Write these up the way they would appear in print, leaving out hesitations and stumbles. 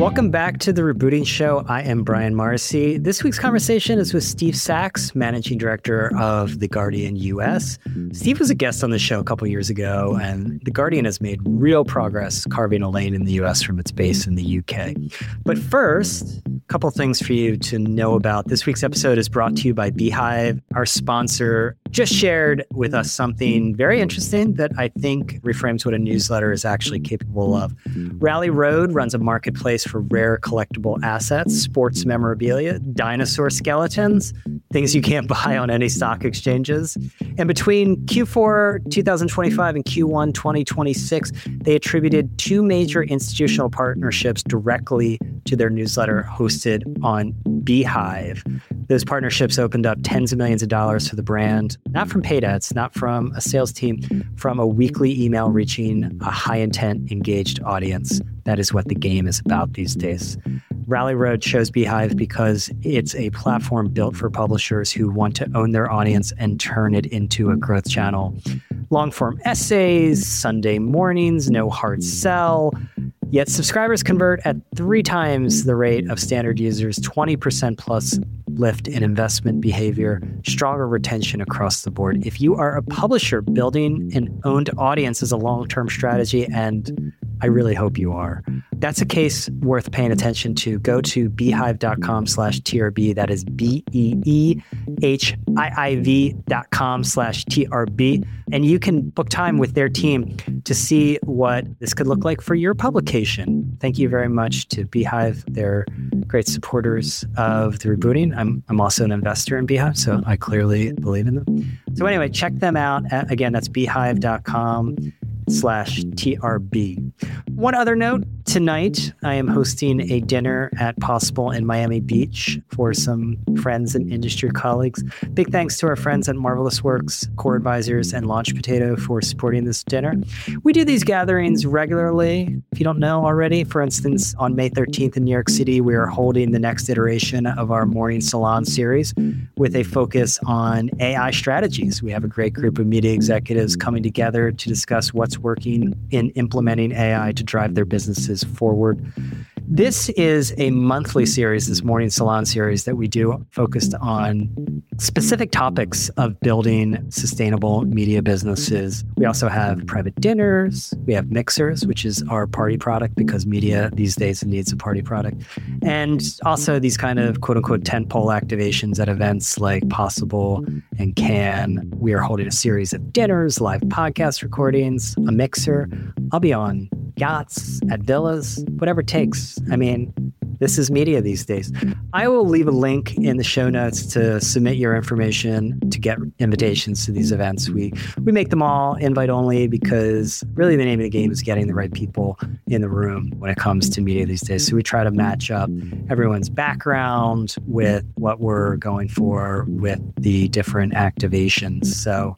Welcome back to The Rebooting Show. I am Brian Marcy. This week's conversation is with Steve Sachs, Managing Director of The Guardian US. Steve was a guest on the show a couple years ago, and The Guardian has made real progress carving a lane in the US from its base in the UK. But first, a couple things for you to know about. This week's episode is brought to you by Beehive. Our sponsor just shared with us something very interesting that I think reframes what a newsletter is actually capable of. Rally Road runs a marketplace for rare collectible assets, sports memorabilia, dinosaur skeletons, things you can't buy on any stock exchanges. And between Q4 2025 and Q1 2026, they attributed 2 major institutional partnerships directly to their newsletter hosted on Beehive. Those partnerships opened up tens of millions of dollars for the brand, not from paid ads, not from a sales team, from a weekly email reaching a high-intent, engaged audience. That is what the game is about these days. Rally Road chose Beehive because it's a platform built for publishers who want to own their audience and turn it into a growth channel. Long-form essays, Sunday mornings, no hard sell. Yet subscribers convert at 3 times the rate of standard users, 20% plus lift in investment behavior, stronger retention across the board. If you are a publisher, building an owned audience is a long-term strategy, and I really hope you are. That's a case worth paying attention to. Go to beehive.com/TRB. That is BEEHIIV.com/TRB. And you can book time with their team to see what this could look like for your publication. Thank you very much to Beehive. They're great supporters of The Rebooting. I'm also an investor in Beehive, so I clearly believe in them. So anyway, check them out. Again, that's beehive.com/TRB. One other note, tonight I am hosting a dinner at Possible in Miami Beach for some friends and industry colleagues. Big thanks to our friends at Marvelous Works, Core Advisors, and Launch Potato for supporting this dinner. We do these gatherings regularly, if you don't know already. For instance, on May 13th in New York City, we are holding the next iteration of our Morning Salon series with a focus on AI strategies. We have a great group of media executives coming together to discuss what's working in implementing AI to drive their businesses forward. This is a monthly series, this Morning Salon series that we do focused on specific topics of building sustainable media businesses. We also have private dinners. We have mixers, which is our party product because media these days needs a party product. And also these kind of quote unquote tentpole activations at events like Possible and Cannes. We are holding a series of dinners, live podcast recordings, a mixer. I'll be on yachts, at villas, whatever it takes. I mean, this is media these days. I will leave a link in the show notes to submit your information to get invitations to these events. We make them all invite only because really the name of the game is getting the right people in the room when it comes to media these days. So we try to match up everyone's background with what we're going for with the different activations. So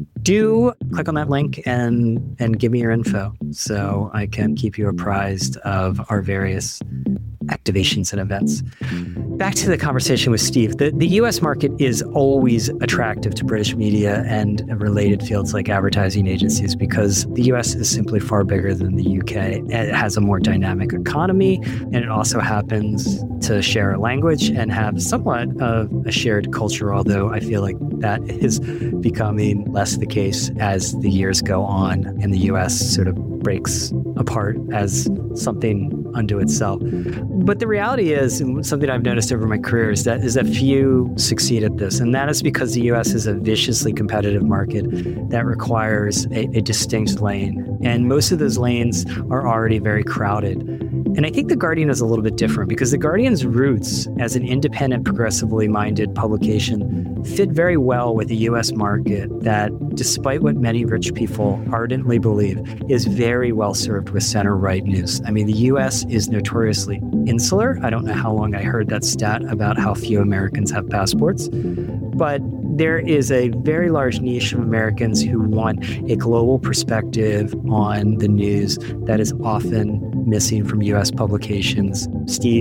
do click on that link and give me your info so I can keep you apprised of our various activations and events. Back to the conversation with Steve. The US market is always attractive to British media and related fields like advertising agencies because the US is simply far bigger than the UK. It has a more dynamic economy, and it also happens to share a language and have somewhat of a shared culture, although I feel like that is becoming less the case as the years go on and the US sort of breaks apart as something unto itself. But the reality is, and something I've noticed over my career, is that few succeed at this. And that is because the US is a viciously competitive market that requires a distinct lane. And most of those lanes are already very crowded. And I think The Guardian is a little bit different because The Guardian's roots as an independent, progressively minded publication fit very well with the US market that, despite what many rich people ardently believe, is very well served with center-right news. I mean, the US is notoriously insular. I don't know how long I heard that stat about how few Americans have passports, but there is a very large niche of Americans who want a global perspective on the news that is often missing from US publications. Steve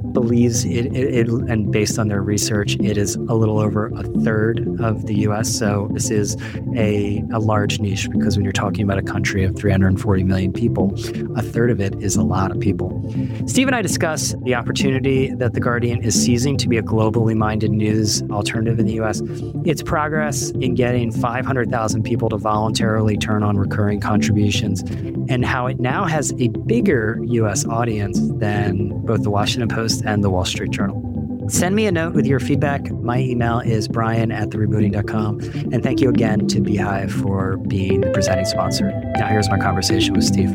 believes and based on their research, it is a little over a third of the US. So this is a large niche, because when you're talking about a country of 340 million people, a third of it is a lot of people. Steve and I discuss the opportunity that The Guardian is seizing to be a globally minded news alternative in the US, its progress in getting 500,000 people to voluntarily turn on recurring contributions, and how it now has a bigger US audience than both the Washington Post and the Wall Street Journal. Send me a note with your feedback. My email is brian@therebooting.com. And thank you again to Beehive for being the presenting sponsor. Now here's my conversation with Steve.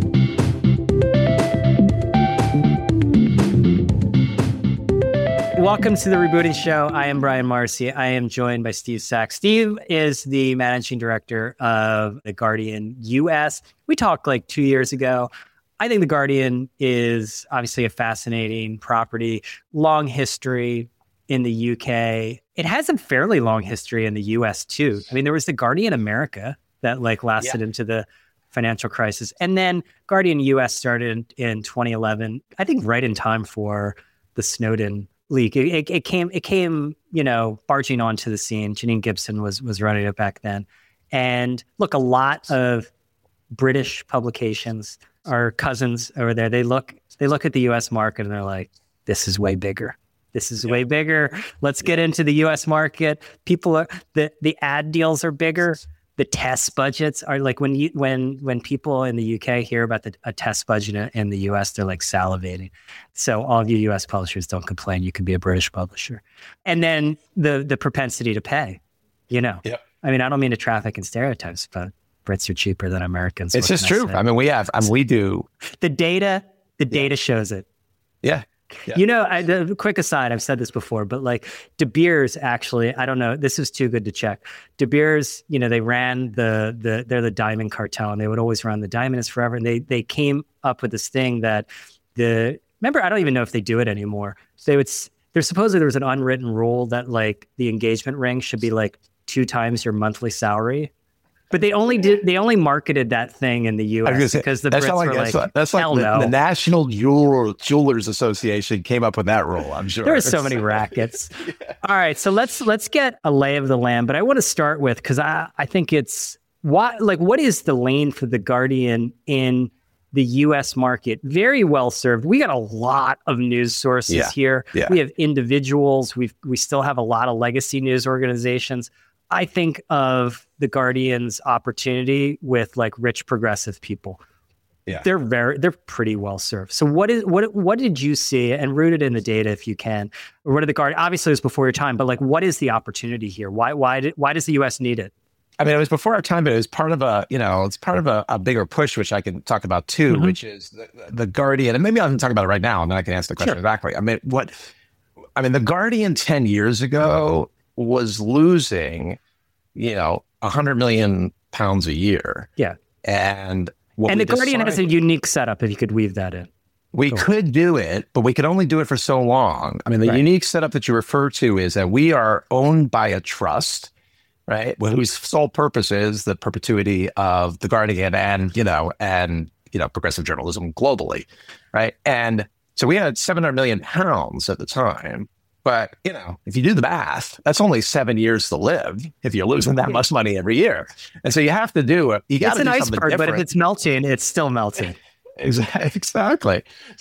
Welcome to the Rebooting Show. I am Brian Marcy. I am joined by Steve Sachs. Steve is the managing director of The Guardian US. We talked like 2 years ago. I think The Guardian is obviously a fascinating property, long history in the UK. It has a fairly long history in the US too. I mean, there was The Guardian America that lasted into the financial crisis. And then Guardian US started in 2011, I think right in time for the Snowden leak. It came, barging onto the scene. Janine Gibson was running it back then. And look, a lot of British publications, our cousins over there, they look at the US market and they're like, this is way bigger. This is way bigger. Let's get into the US market. The ad deals are bigger. The test budgets are like, when people in the UK hear about a test budget in the US, they're like salivating. So all of you US publishers, don't complain. You can be a British publisher. And then the propensity to pay, Yep. I mean, I don't mean to traffic in stereotypes, but Brits are cheaper than Americans. It's just true. I mean, we do. The data shows it. Yeah. The quick aside, I've said this before, but like De Beers actually, I don't know, this is too good to check. De Beers, they ran they're the diamond cartel, and they would always run the diamond is forever. And they came up with this thing that remember, I don't even know if they do it anymore. There's supposedly there was an unwritten rule that like the engagement ring should be like 2 times your monthly salary. But they only marketed that thing in the U.S. because the Brits were like, that's like the National Jewelers Association came up with that rule, I'm sure. There are so many rackets. All right, so let's get a lay of the land. But I want to start with, because I think it's, what is the lane for The Guardian in the U.S. market? Very well served. We got a lot of news sources here. Yeah. We have individuals. We still have a lot of legacy news organizations. I think of The Guardian's opportunity with like rich progressive people. Yeah. They're pretty well served. So what did you see, and rooted in the data if you can, or what did The Guardian, obviously it was before your time, but like what is the opportunity here? Why does the US need it? I mean, it was before our time, but it was part of a bigger push, which I can talk about too, mm-hmm. which is the Guardian, and maybe I can talk about it right now and then I can answer the question exactly. I mean, The Guardian 10 years ago was losing, £100 million a year. Yeah. And The Guardian has a unique setup, if you could weave that in. We could do it, but we could only do it for so long. I mean, the unique setup that you refer to is that we are owned by a trust, right? Whose sole purpose is the perpetuity of The Guardian and progressive journalism globally, right? And so we had £700 million at the time. But, if you do the math, that's only 7 years to live if you're losing that much money every year. And so you have to do it. You got to do something different. It's an iceberg, but if it's melting, it's still melting. Exactly.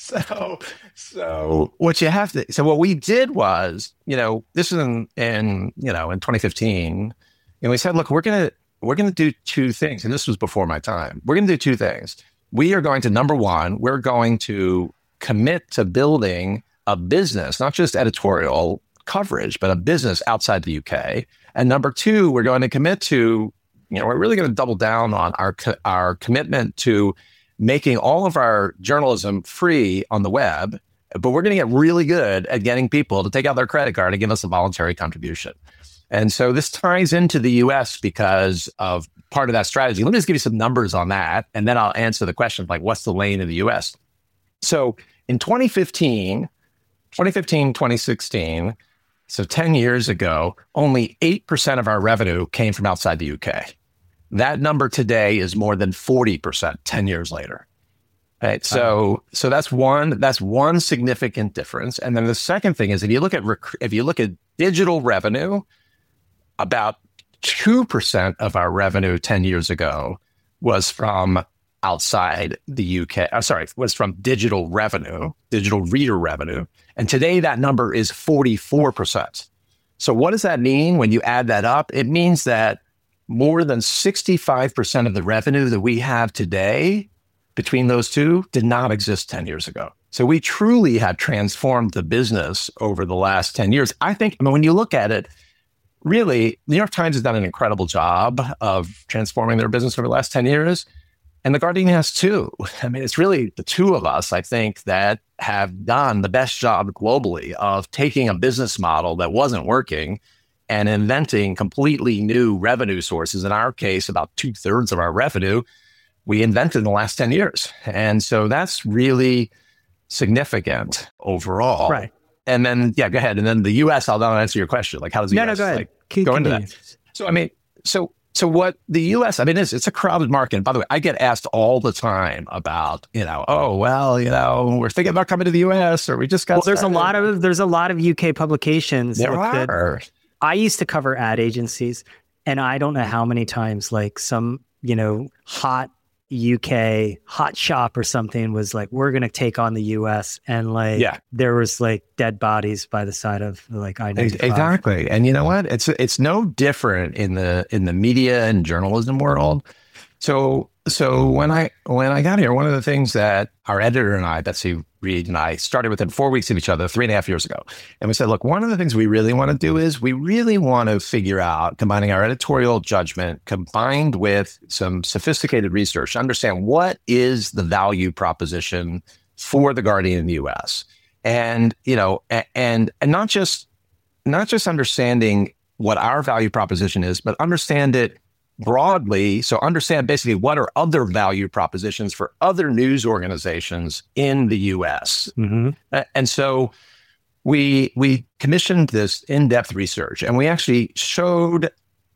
So what you have to, so what we did was, this is in 2015, and we said, look, we're going to do 2 things. And this was before my time. We're going to do 2 things. We are going to, number one, we're going to commit to building a business, not just editorial coverage, but a business outside the UK. And number 2, we're going to commit to, we're really going to double down on our commitment to making all of our journalism free on the web, but we're going to get really good at getting people to take out their credit card and give us a voluntary contribution. And so this ties into the US because of part of that strategy. Let me just give you some numbers on that, and then I'll answer the question, like, what's the lane in the US? So in 2015, 2016, so 10 years ago, only 8% of our revenue came from outside the UK. That number today is more than 40% 10 years later. Right. So that's one significant difference. And then the second thing is if you look at digital revenue, about 2% of our revenue 10 years ago was from outside the UK. Was from digital revenue, digital reader revenue. And today that number is 44%. So what does that mean when you add that up? It means that more than 65% of the revenue that we have today between those two did not exist 10 years ago. So we truly have transformed the business over the last 10 years. I mean, when you look at it, really, the New York Times has done an incredible job of transforming their business over the last 10 years. And The Guardian has too. I mean, it's really the two of us, I think, that have done the best job globally of taking a business model that wasn't working and inventing completely new revenue sources. In our case, about 2/3 of our revenue we invented in the last 10 years. And so that's really significant overall. Right. And then, go ahead. And then the US, I'll now answer your question. Like, how does the US go ahead. like, go into that? So, I mean, so what the US, I mean, it's a crowded market. And by the way, I get asked all the time about, we're thinking about coming to the US, or we just got Well, there's a lot of UK publications. There are. I used to cover ad agencies, and I don't know how many times, like some, hot UK hot shop or something was like, we're going to take on the US. And there was like dead bodies by the side of like I-95. Exactly. And you know what? It's no different in the media and journalism world. So when I got here, one of the things that our editor and I, Betsy Reed, and I started within 4 weeks of each other 3.5 years ago. And we said, look, one of the things we really want to do is we really want to figure out, combining our editorial judgment combined with some sophisticated research, to understand what is the value proposition for The Guardian in the US. And, and not just understanding what our value proposition is, but understand it broadly. So understand basically what are other value propositions for other news organizations in the US. Mm-hmm. And so we commissioned this in-depth research, and we actually showed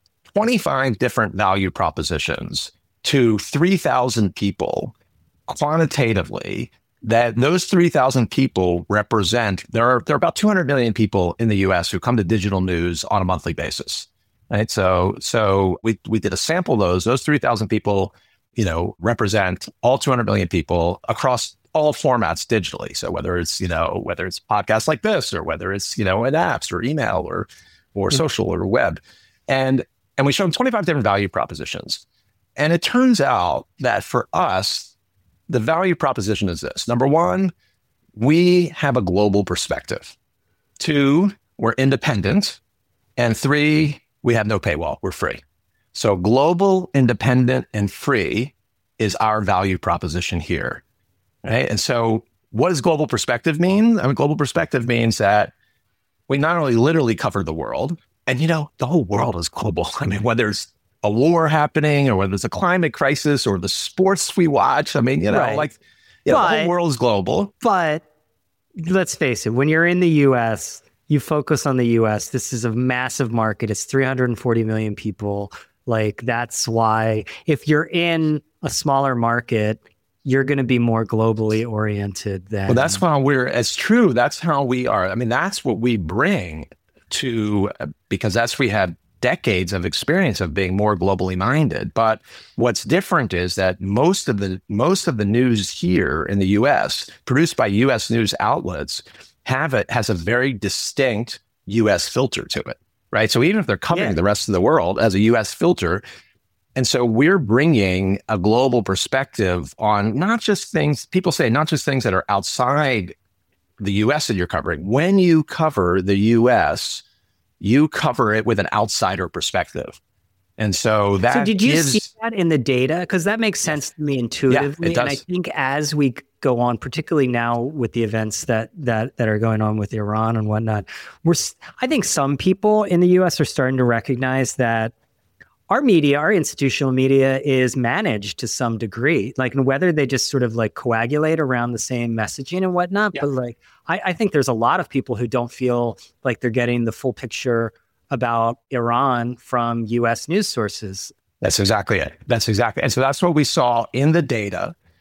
25 different value propositions to 3,000 people quantitatively, that those 3,000 people represent, there are about 200 million people in the US who come to digital news on a monthly basis. Right. So we did a sample of those 3,000 people, represent all 200 million people across all formats digitally. So whether it's podcasts like this, or whether it's, in apps or email or social or web. And we showed 25 different value propositions. And it turns out that for us, the value proposition is this. Number one, we have a global perspective. 2, we're independent. And 3, we have no paywall. We're free. So global, independent, and free is our value proposition here, right? And so what does global perspective mean? I mean, global perspective means that we not only literally cover the world, and the whole world is global. I mean, whether it's a war happening, or whether it's a climate crisis, or the sports we watch, I mean, right. The whole world is global. But let's face it, when you're in the US, you focus on the US. This is a massive market. It's 340 million people. Like, that's why if you're in a smaller market, you're going to be more globally oriented than. Well, that's why it's true. That's how we are. I mean, that's what we bring to, because we have decades of experience of being more globally minded. But what's different is that most of the news here in the US, produced by US news outlets, has a very distinct US filter to it, right? So even if they're covering the rest of the world as a US filter, and so we're bringing a global perspective on not just things, people say not just things that are outside the US that you're covering. When you cover the US, you cover it with an outsider perspective. And so that So did you see that in the data? Because that makes sense to me intuitively. Yeah, it does. And I think as we go on, particularly now with the events that are going on with Iran and whatnot, I think some people in the US are starting to recognize that our media, our institutional media, is managed to some degree, like whether they just sort of like coagulate around the same messaging and whatnot. Yeah. But like, I think there's a lot of people who don't feel like they're getting the full picture about Iran from US news sources. That's exactly it. And so that's what we saw in the data.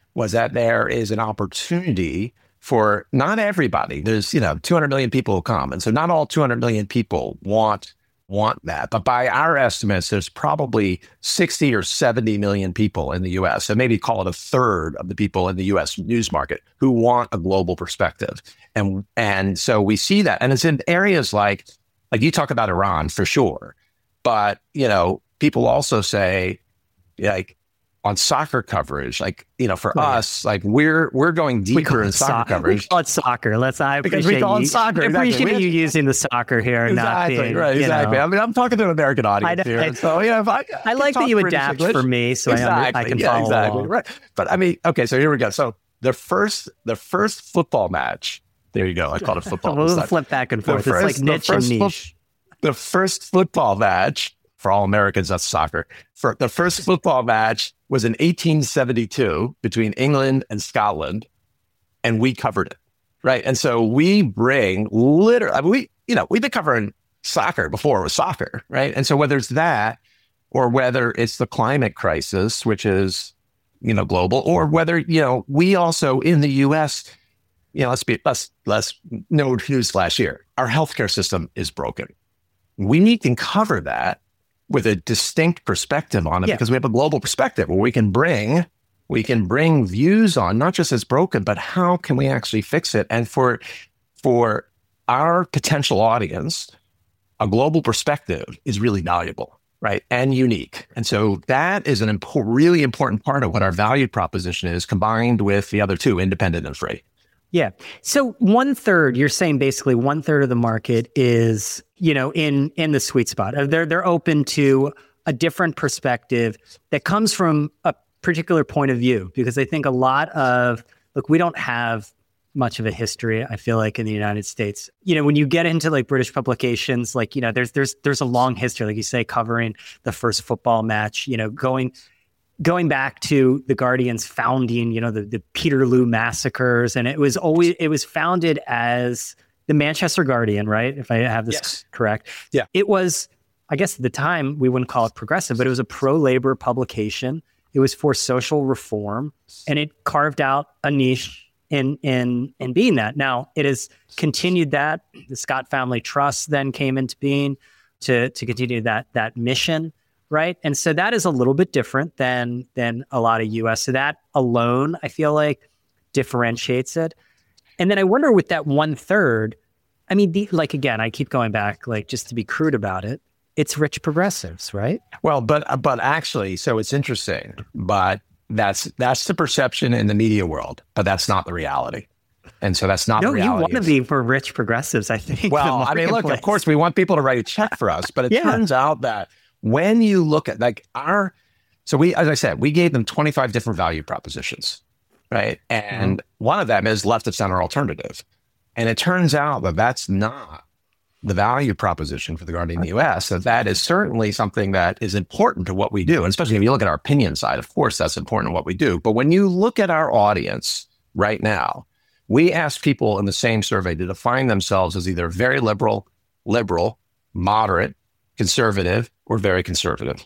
was that there is an opportunity for not everybody. There's, 200 million people who come. And so not all 200 million people want that. But by our estimates, there's probably 60 or 70 million people in the US, and maybe call it a third of the people in the US news market who want a global perspective. And so we see that. And it's in areas like you talk about Iran for sure. But, people also say, like, on soccer coverage, for us, we're going deeper in soccer coverage. We call it soccer. Because we call it soccer. I appreciate you using the soccer here. Exactly, not being, right, exactly. I mean, I'm talking to an American audience here. So, I like that you adapt English for me, so I can follow along. Right. But I mean, okay, so here we go. So the first football match, there you go. I call it football. We'll flip back and forth. It's like niche and niche. The first football match, for all Americans, that's soccer. For the first football match was in 1872 between England and Scotland, and we covered it, right? And so we bring we've been covering soccer before it was soccer, right? And so whether it's that, or whether it's the climate crisis, which is, global, or whether, we also in the U.S., let's no newsflash here. Our healthcare system is broken. We can cover that with a distinct perspective on it, because we have a global perspective where we can bring views on not just it's broken, but how can we actually fix it? And for our potential audience, a global perspective is really valuable, right? And unique. And so that is an really important part of what our value proposition is, combined with the other two, independent and free. Yeah. So 1/3, you're saying basically 1/3 of the market is, in the sweet spot. They're open to a different perspective that comes from a particular point of view, because I think a lot of, we don't have much of a history, I feel like, in the United States. When you get into British publications, there's a long history, like you say, covering the first football match, going back to the Guardian's founding, the Peterloo massacres. And it was founded as the Manchester Guardian, right? If I have this correct. Yeah. It was, I guess at the time, we wouldn't call it progressive, but it was a pro-labor publication. It was for social reform, and it carved out a niche in being that. Now, it has continued that. The Scott Family Trust then came into being to continue that mission. Right. And so that is a little bit different than a lot of US. So that alone, I feel like, differentiates it. And then I wonder with that 1/3, I mean, again, I keep going back, just to be crude about it, it's rich progressives, right? Well, but actually, so it's interesting, but that's the perception in the media world, but that's not the reality. And so that's not the reality. You want to be for rich progressives, I think. Well, I mean, look, of course, we want people to write a check for us, but it turns out that when you look at as I said, we gave them 25 different value propositions, right? And one of them is left of center alternative. And it turns out that that's not the value proposition for the Guardian US. That is certainly something that is important to what we do. And especially if you look at our opinion side, of course, that's important to what we do. But when you look at our audience right now, we ask people in the same survey to define themselves as either very liberal, moderate, conservative, or very conservative.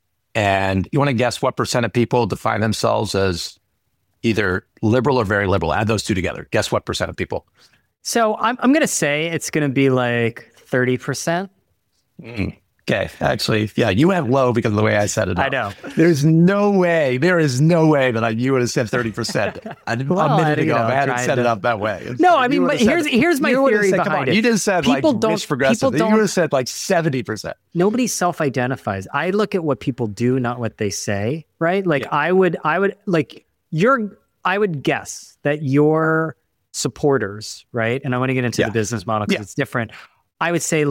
And you want to guess what percent of people define themselves as either liberal or very liberal? Add those two together. Guess what percent of people? So I'm going to say it's going to be 30%. Okay. Actually, yeah, you went low because of the way I set it up. I know. There is no way that you would have said 30% a minute ago if I hadn't set it up that way. No, I mean, but here's my theory behind it. You just said rich progressive. You would have said 70%. Nobody self-identifies. I look at what people do, not what they say, right? I would guess that your supporters, right? And I want to get into the business model because it's different. I would say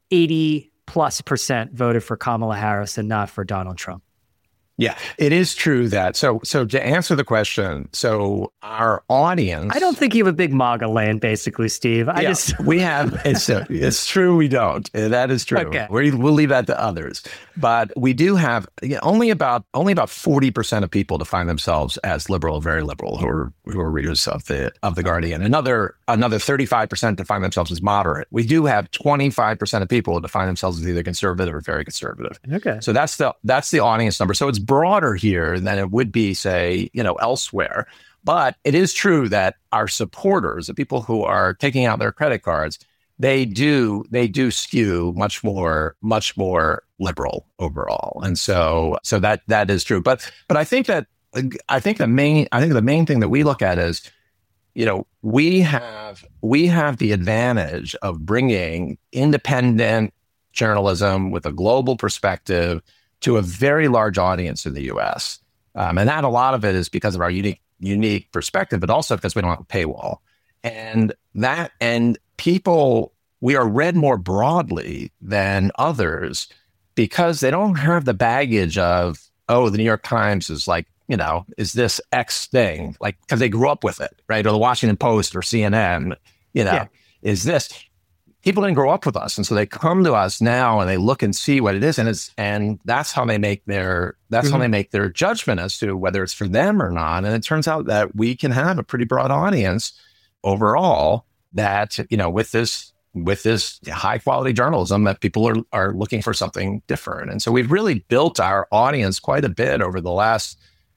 80+% voted for Kamala Harris and not for Donald Trump. Yeah, it is true that. So to answer the question, so our audience, I don't think you have a big MAGA land, basically, Steve. We have. It's true. We don't. That is true. Okay. We'll leave that to others. But we do have only about 40% of people define themselves as liberal, very liberal, who are readers of the Guardian. Another 35% define themselves as moderate. We do have 25% of people who define themselves as either conservative or very conservative. Okay. So that's the audience number. So it's broader here than it would be, say, elsewhere. But it is true that our supporters, the people who are taking out their credit cards, they do skew much more liberal overall. And so that is true. But I think the main thing that we look at is, we have the advantage of bringing independent journalism with a global perspective to a very large audience in the U.S. And that a lot of it is because of our unique perspective, but also because we don't have a paywall. And people, we are read more broadly than others because they don't have the baggage of, the New York Times is like, is this X thing? Like, because they grew up with it, right? Or the Washington Post or CNN, is this? People didn't grow up with us. And so they come to us now and they look and see what it is. And that's how they make their judgment as to whether it's for them or not. And it turns out that we can have a pretty broad audience overall that, with this high quality journalism, that people are looking for something different. And so we've really built our audience quite a bit over the last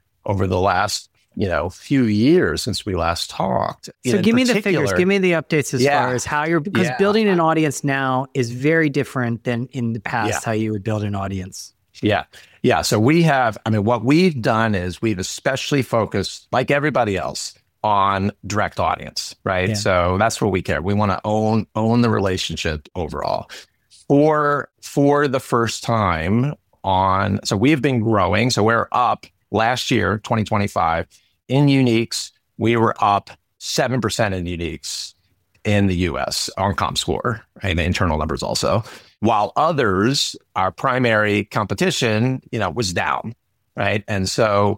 few years since we last talked. So give me the figures, give me the updates as far as how because building an audience now is very different than in the past, how you would build an audience. Yeah. So what we've done is we've especially focused, like everybody else, on direct audience, right? Yeah. So that's what we care. We want to own the relationship overall. For the first time so we've been growing. So we're up last year, 2025, in uniques, we were up 7% in uniques in the US on ComScore, right? The internal numbers also. While others, our primary competition, was down, right? And so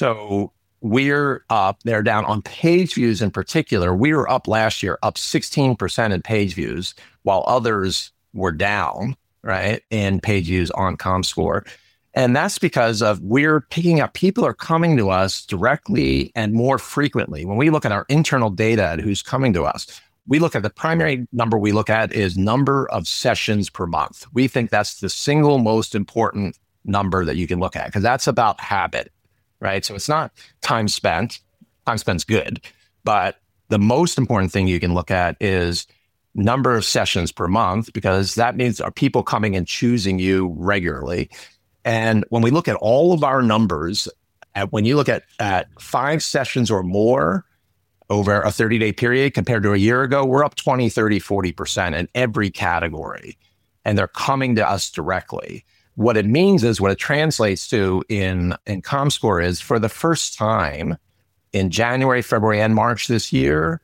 we're up, they're down on page views in particular. We were up last year, up 16% in page views, while others were down, right, in page views on ComScore. And that's because we're picking up, people are coming to us directly and more frequently. When we look at our internal data at who's coming to us, we look at the primary number we look at is number of sessions per month. We think that's the single most important number that you can look at because that's about habit, right? So it's not time spent. Time spent's good, but the most important thing you can look at is number of sessions per month because that means are people coming and choosing you regularly. And when we look at all of our numbers, when you look at 5 sessions or more over a 30-day period compared to a year ago, we're up 20, 30, 40% in every category. And they're coming to us directly. What it means is, what it translates to in ComScore is, for the first time in January, February, and March this year,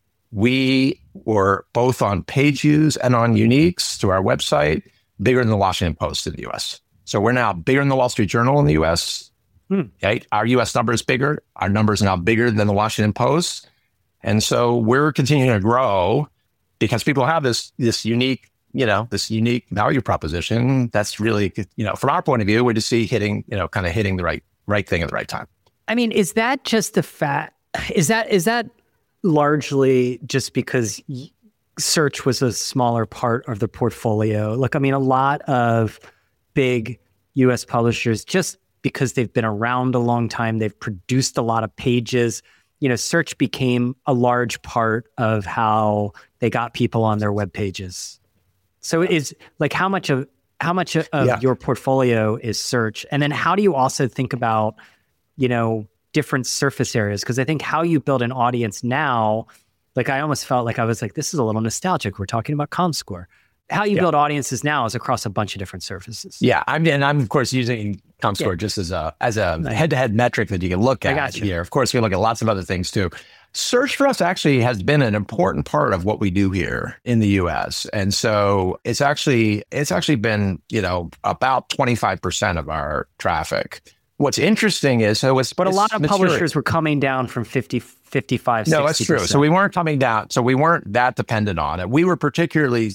we were both on page views and on uniques to our website, bigger than the Washington Post in the US. So we're now bigger than the Wall Street Journal in the US. Right? Our US number is bigger. Our number is now bigger than the Washington Post. And so we're continuing to grow because people have this unique value proposition. That's really, from our point of view, we're just hitting the right thing at the right time. I mean, is that just the fact? Is that largely just because search was a smaller part of the portfolio? Look, I mean, a lot of big US publishers, just because they've been around a long time, they've produced a lot of pages, search became a large part of how they got people on their web pages. So it is like, how much of your portfolio is search? And then how do you also think about, different surface areas? Because I think how you build an audience now, like I almost felt like I was like, this is a little nostalgic. We're talking about ComScore. How you build audiences now is across a bunch of different surfaces. Yeah, I'm of course using ComScore just as a head-to-head metric that you can look at here. Of course, we look at lots of other things too. Search for us actually has been an important part of what we do here in the US. And so it's actually been, about 25% of our traffic. What's interesting is, but a lot of publishers were coming down from 50, 55, 60%. No, that's true. So we weren't coming down. So we weren't that dependent on it. We were particularly,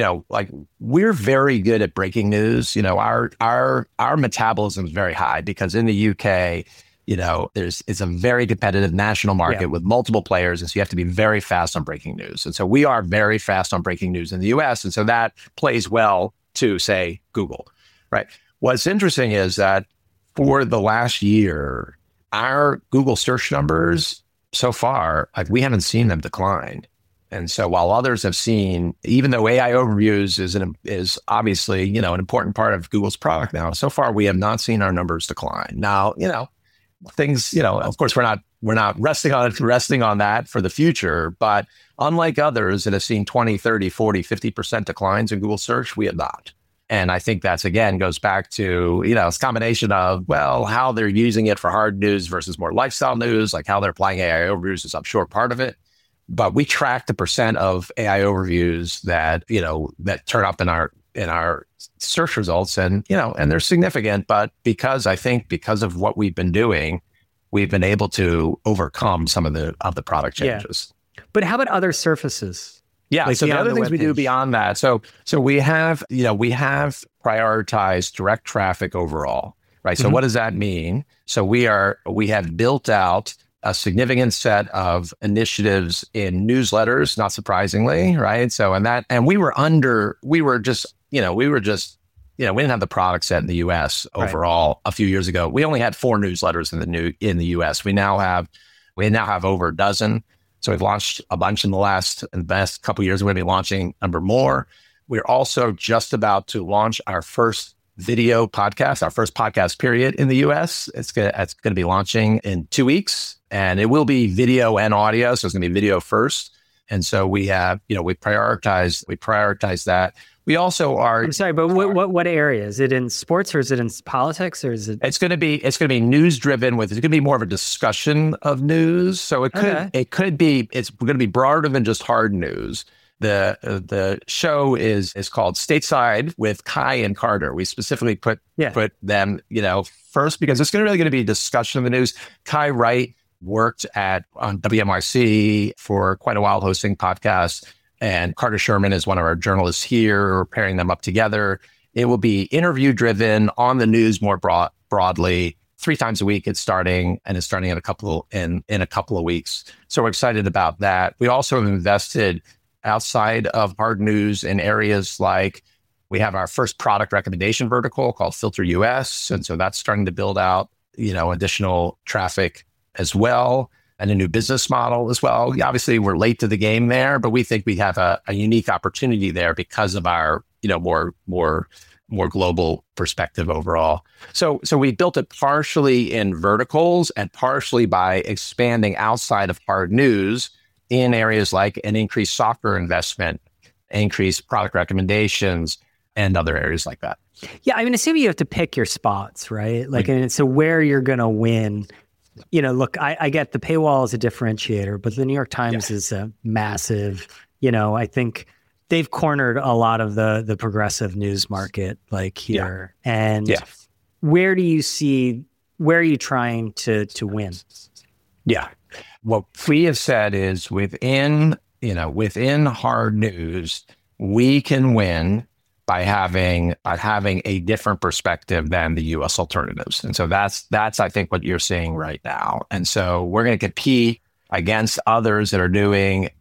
we're very good at breaking news. Our metabolism is very high because in the UK, it's a very competitive national market with multiple players. And so you have to be very fast on breaking news. And so we are very fast on breaking news in the US. And so that plays well to, say, Google, right? What's interesting is that for the last year, our Google search numbers so far, like we haven't seen them decline. And so while others have seen, even though AI overviews is obviously, an important part of Google's product now, so far we have not seen our numbers decline. Now, things, of course we're not resting on that for the future, but unlike others that have seen 20, 30, 40, 50% declines in Google search, we have not. And I think that's, again, goes back to, it's a combination of, how they're using it for hard news versus more lifestyle news, like how they're applying AI overviews is, I'm sure, part of it. But we track the percent of AI overviews that, that turn up in our search results, and they're significant. But because of what we've been doing, we've been able to overcome some of the product changes. Yeah. But how about other surfaces? Yeah. Like so the other things we do webpage? beyond that. So we have prioritized direct traffic overall, right? So what does that mean? So we have built out a significant set of initiatives in newsletters, not surprisingly, right? So we didn't have the product set in the US overall a few years ago. We only had 4 newsletters in the US. We now have over a dozen. So we've launched a bunch in the last couple of years. We're going to be launching a number more. We're also just about to launch our first video podcast, our first podcast period in the US. It's going to be launching in 2 weeks, and it will be video and audio. So it's going to be video first. And so we have, we prioritize that. We also are. I'm sorry, but what area? Is it in sports, or is it in politics, or is it? It's going to be news driven. It's going to be more of a discussion of news. So it's going to be broader than just hard news. The show is called Stateside with Kai and Carter. We specifically put them, first because it's really going to be a discussion of the news. Kai Wright worked on WNYC for quite a while hosting podcasts. And Carter Sherman is one of our journalists here. We're pairing them up together. It will be interview driven on the news more broadly. 3 times a week it's starting in a couple of weeks. So we're excited about that. We also have invested outside of hard news in areas like we have our first product recommendation vertical called Filter US. And so that's starting to build out, additional traffic as well, and a new business model as well. Obviously, we're late to the game there, but we think we have a unique opportunity there because of our, more global perspective overall. So we built it partially in verticals and partially by expanding outside of hard news in areas like an increased soccer investment, increased product recommendations, and other areas like that. Yeah, I mean, assuming you have to pick your spots, right? Like, and so where you're going to win. Look, I get the paywall is a differentiator, but the New York Times is a massive, I think they've cornered a lot of the progressive news market like here. Yeah. And where are you trying to win? Yeah. What we have said is within hard news, we can win by having a different perspective than the U.S. alternatives. And so that's I think what you're seeing right now. And so we're going to compete against others that are doing,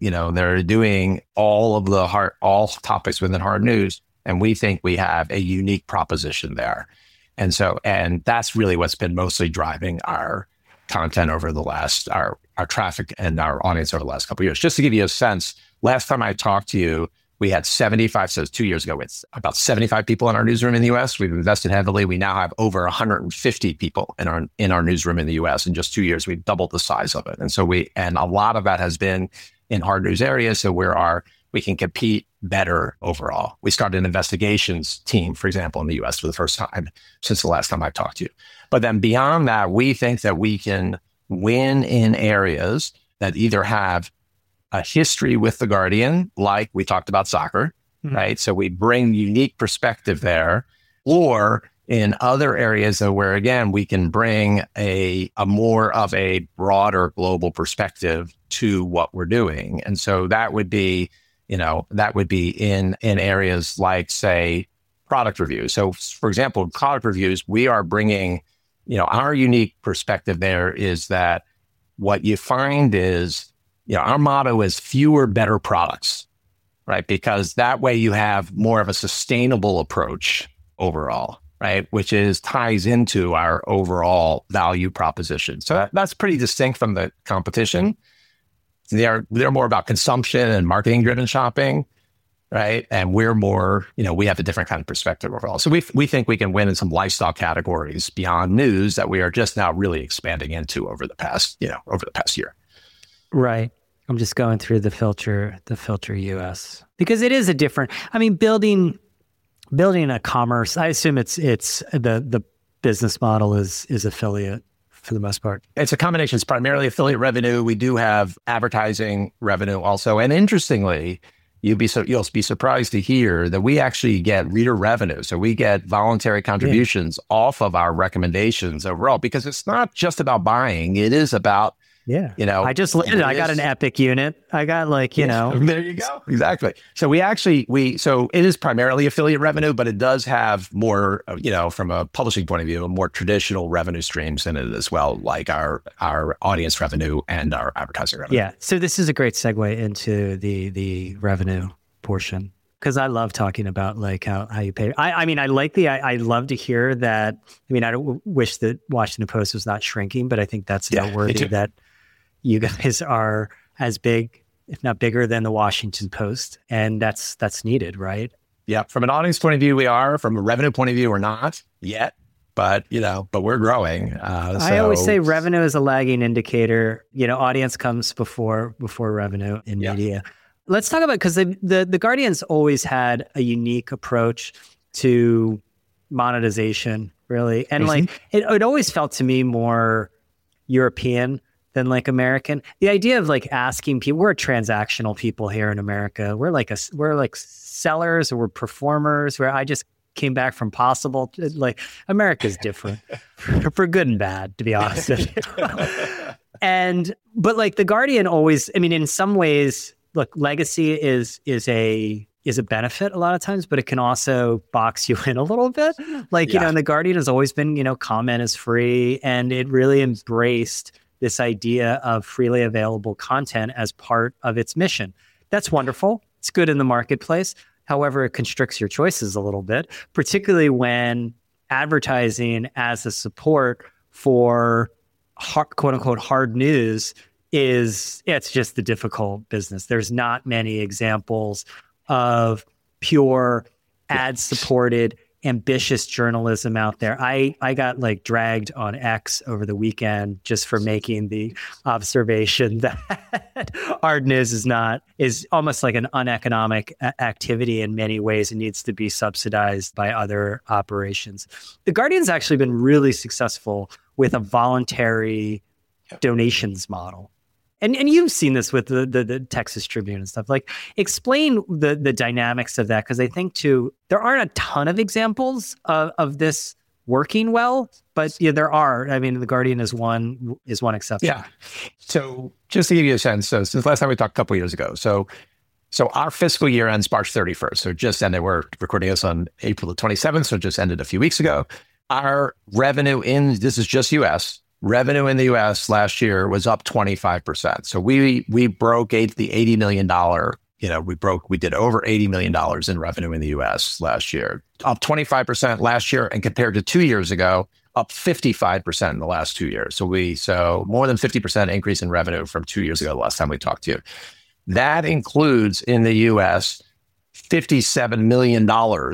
all topics within hard news. And we think we have a unique proposition there. And that's really what's been mostly driving our content over our traffic and our audience over the last couple of years. Just to give you a sense, last time I talked to you, we had 75, so 2 years ago, it's about 75 people in our newsroom in the US. We've invested heavily. We now have over 150 people in our newsroom in the US. In just 2 years, we've doubled the size of it. And so a lot of that has been in hard news areas. So we can compete better overall. We started an investigations team, for example, in the US for the first time since the last time I talked to you. But then beyond that, we think that we can win in areas that either have a history with The Guardian, like we talked about soccer, right? So we bring unique perspective there, or in other areas where, again, we can bring a more of a broader global perspective to what we're doing. And so that would be in areas like, say, product reviews. So for example, product reviews, we are bringing, our unique perspective there is that what you find is, our motto is fewer, better products, right? Because that way you have more of a sustainable approach overall. right? Which is ties into our overall value proposition. So that's pretty distinct from the competition. They're more about consumption and marketing driven shopping, right? And we're more, we have a different kind of perspective overall. So we think we can win in some lifestyle categories beyond news that we are just now really expanding into over the past year. Right. I'm just going through the filter US, because it is a different, building a commerce. I assume it's the business model is affiliate for the most part. It's a combination. It's primarily affiliate revenue. We do have advertising revenue also. And interestingly, you'll be surprised to hear that we actually get reader revenue. So we get voluntary contributions off of our recommendations overall, because it's not just about buying. It is about, I just landed. I got an Epic unit. I got There you go. Exactly. So so it is primarily affiliate revenue, but it does have more, from a publishing point of view, more traditional revenue streams in it as well, like our audience revenue and our advertising revenue. Yeah. So this is a great segue into the revenue portion, because I love talking about like how you pay. I love to hear that. I wish that Washington Post was not shrinking, but I think that's noteworthy that you guys are as big, if not bigger, than the Washington Post, and that's needed, right? Yeah. From an audience point of view, we are. From a revenue point of view, we're not yet, but we're growing. I always say revenue is a lagging indicator. Audience comes before revenue in media. Let's talk about, because the Guardian's always had a unique approach to monetization, really, and it always felt to me more European than like American. The idea of like asking people, we're transactional people here in America. We're like sellers, or we're performers. Where I just came back from Possible. Like, America's different for good and bad, to be honest with you. But like the Guardian always, in some ways, look, legacy is a benefit a lot of times, but it can also box you in a little bit. Like, and the Guardian has always been, comment is free, and it really embraced this idea of freely available content as part of its mission. That's wonderful. It's good in the marketplace. However, it constricts your choices a little bit, particularly when advertising as a support for quote unquote hard news it's just the difficult business. There's not many examples of pure ad supported ambitious journalism out there. I got like dragged on X over the weekend just for making the observation that hard news is almost like an uneconomic activity in many ways and needs to be subsidized by other operations. The Guardian's actually been really successful with a voluntary donations model. And you've seen this with the Texas Tribune and stuff. Like, explain the dynamics of that, because I think too there aren't a ton of examples of this working well, but there are. The Guardian is one exception. Yeah. So just to give you a sense, so since last time we talked a couple of years ago, so our fiscal year ends March 31st. So it just ended. We're recording this on April the 27th, so it just ended a few weeks ago. Our revenue this is just U.S. Revenue in the U.S. last year was up 25%. So we broke the $80 million. We did over $80 million in revenue in the U.S. last year, up 25% last year, and compared to 2 years ago, up 55% in the last 2 years. So more than 50% increase in revenue from 2 years ago, the last time we talked to you. That includes in the U.S. $57 million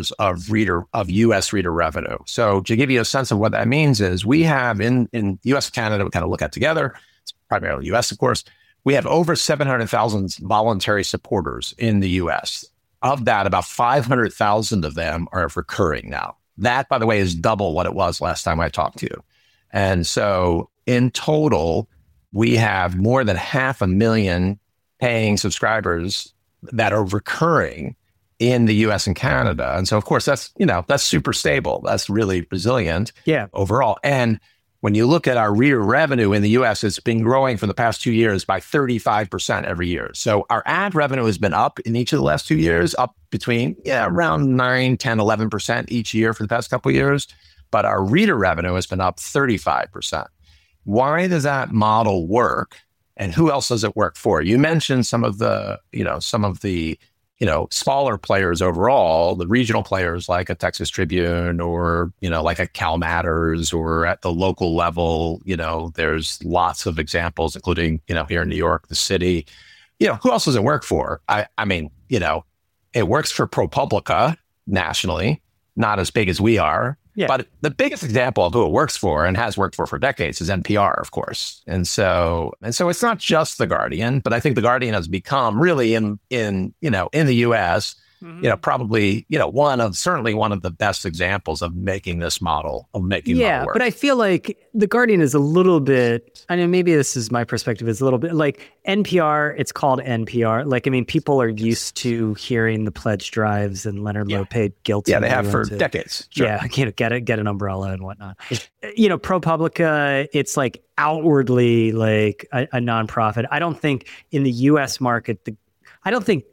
of U.S. reader revenue. So to give you a sense of what that means is we have in U.S. and Canada, we kind of look at together, it's primarily U.S. of course, we have over 700,000 voluntary supporters in the U.S. Of that, about 500,000 of them are recurring now. That, by the way, is double what it was last time I talked to you. And so in total, we have more than 500,000 paying subscribers that are recurring in the US and Canada. And so, of course, that's super stable. That's really resilient overall. And when you look at our reader revenue in the US, it's been growing for the past 2 years by 35% every year. So our ad revenue has been up in each of the last 2 years, up between around 9, 10, 11% each year for the past couple of years. But our reader revenue has been up 35%. Why does that model work? And who else does it work for? You mentioned some of the smaller players overall, the regional players like a Texas Tribune or, like a Cal Matters, or at the local level, there's lots of examples, including, here in New York, the city. Who else does it work for? I mean, it works for ProPublica nationally, not as big as we are. Yeah. But the biggest example of who it works for and has worked for decades is NPR, of course. And so it's not just The Guardian, but I think The Guardian has become really in the US, probably, certainly one of the best examples of making this model, model work. But I feel like The Guardian is a little bit, I mean, maybe this is my perspective, is a little bit like NPR, it's called NPR. Like, I mean, people are used to hearing the pledge drives and Leonard Lopate guilty. Yeah, they have for decades. Sure. Yeah, get an umbrella and whatnot. ProPublica, it's like outwardly like a nonprofit. I don't think in the US market, I don't think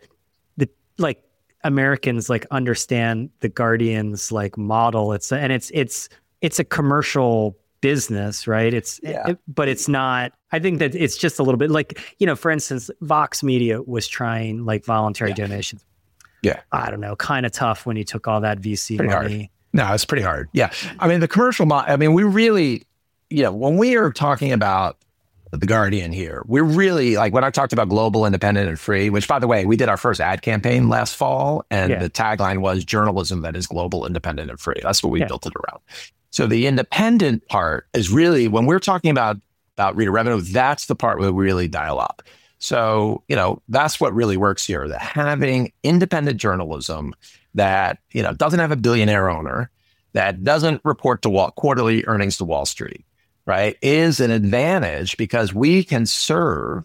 Americans like understand the Guardian's like model. It's a commercial business, right? But it's not. I think that it's just a little bit like, for instance, Vox Media was trying like voluntary donations. Yeah, I don't know, kind of tough when you took all that VC money. Hard. No, it's pretty hard. Yeah, I mean the commercial model. I mean, we really, when we are talking about The Guardian here, we're really like when I talked about global, independent, and free, which, by the way, we did our first ad campaign last fall, and the tagline was journalism that is global, independent, and free. That's what we built it around. So the independent part is really, when we're talking about reader revenue, that's the part where we really dial up. So, that's what really works here, that having independent journalism that, doesn't have a billionaire owner, that doesn't report to quarterly earnings to Wall Street, right, is an advantage because we can serve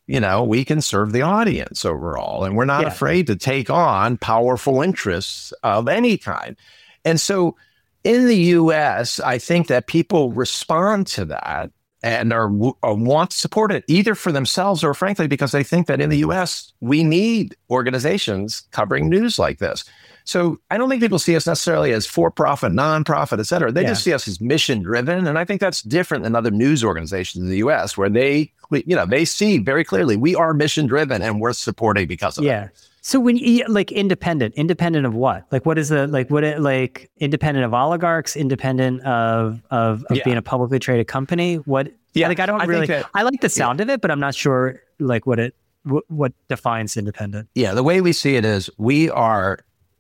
the audience overall, and we're not afraid to take on powerful interests of any kind. And so in the US, I think that people respond to that and are want to support it either for themselves or frankly, because they think that in the US, we need organizations covering news like this. So I don't think people see us necessarily as for-profit, non-profit, et cetera. They just see us as mission-driven. And I think that's different than other news organizations in the US where they see very clearly we are mission-driven and we're supporting because of it. So when you like independent of what? Like what is independent of oligarchs, independent of being a publicly traded company? What? Yeah, like I like the sound of it, but I'm not sure like what defines independent. Yeah, the way we see it is we are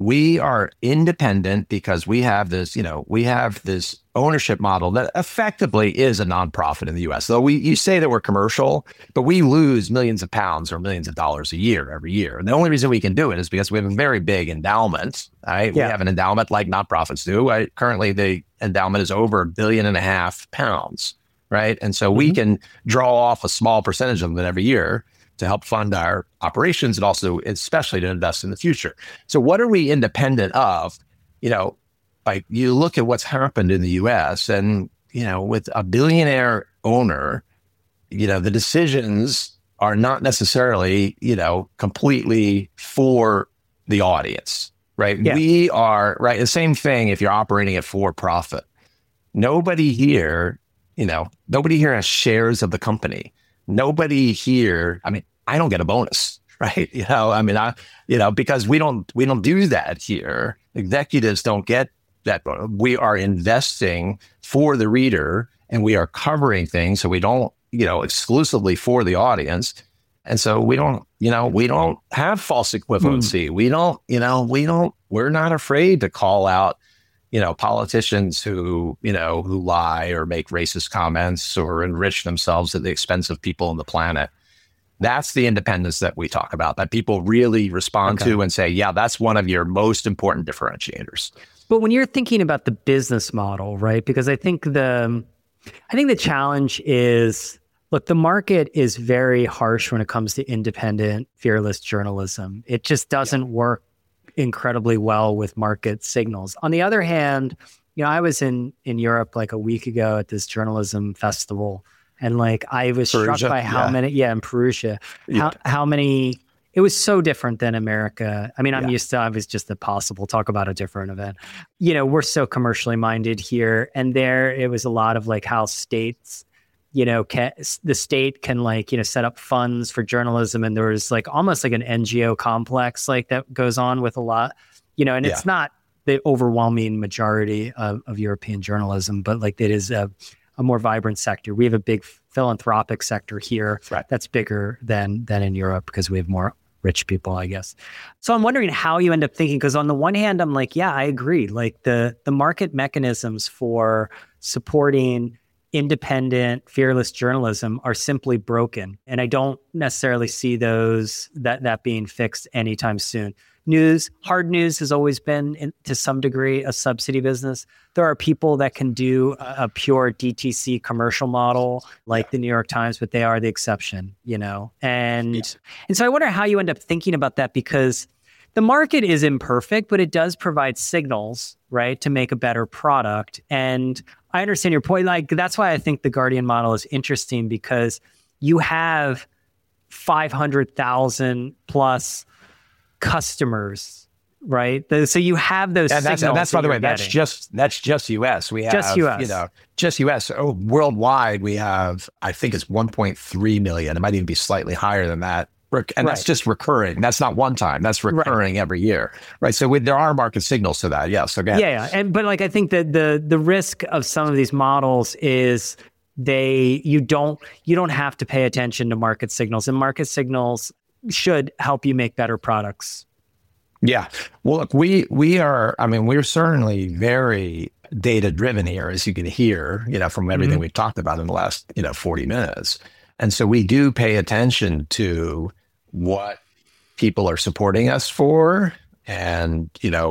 independent because we have this ownership model that effectively is a nonprofit in the US. So you say that we're commercial, but we lose millions of pounds or millions of dollars a year every year. And the only reason we can do it is because we have a very big endowment. Right? Yeah. We have an endowment like nonprofits do. Currently, the endowment is over £1.5 billion, right? And so we can draw off a small percentage of it every year to help fund our operations and also especially to invest in the future. So what are we independent of? Like you look at what's happened in the US and, with a billionaire owner, the decisions are not necessarily, completely for the audience, right? Yeah. We are, right, the same thing if you're operating at for profit. Nobody here has shares of the company. Nobody here, I mean, I don't get a bonus, right? Because we don't do that here. Executives don't get that bonus. We are investing for the reader and we are covering things. So we don't, exclusively for the audience. And so we don't have false equivalency. We're not afraid to call out, politicians who lie or make racist comments or enrich themselves at the expense of people on the planet. That's the independence that we talk about, that people really respond to and say, yeah, that's one of your most important differentiators. But when you're thinking about the business model, right? Because I think the challenge is, look, the market is very harsh when it comes to independent, fearless journalism. It just doesn't work incredibly well with market signals. On the other hand, I was in Europe like a week ago at this journalism festival, and like I was struck by how many, in Perugia, how many. It was so different than America. I mean, I'm used to, I was just impossible. Talk about a different event. We're so commercially minded here, and there it was a lot of like how states, the state can set up funds for journalism, and there's almost like an NGO complex that goes on with a lot, and it's not the overwhelming majority of European journalism, but it is a more vibrant sector. We have a big philanthropic sector here that's bigger than in Europe because we have more rich people, I guess. So I'm wondering how you end up thinking, because on the one hand, I'm I agree. The market mechanisms for supporting independent, fearless journalism are simply broken. And I don't necessarily see that being fixed anytime soon. Hard news has always been, to some degree, a subsidy business. There are people that can do a pure DTC commercial model like the New York Times, but they are the exception, And so I wonder how you end up thinking about that, because the market is imperfect, but it does provide signals, right, to make a better product. And I understand your point. That's why I think the Guardian model is interesting, because you have 500,000 plus customers, right? So you have those signals. And that's by the way, that's just US. We have just US. Just US. Oh, worldwide, we have, I think it's 1.3 million. It might even be slightly higher than that. And that's just recurring. That's not one time. That's recurring every year, right? So there are market signals to that. Yes. Okay. Yeah. But I think that the risk of some of these models is you don't have to pay attention to market signals, and market signals should help you make better products. Yeah. Well, look, we're certainly very data driven here, as you can hear, from everything we've talked about in the last, 40 minutes. And so we do pay attention to what people are supporting us for, and,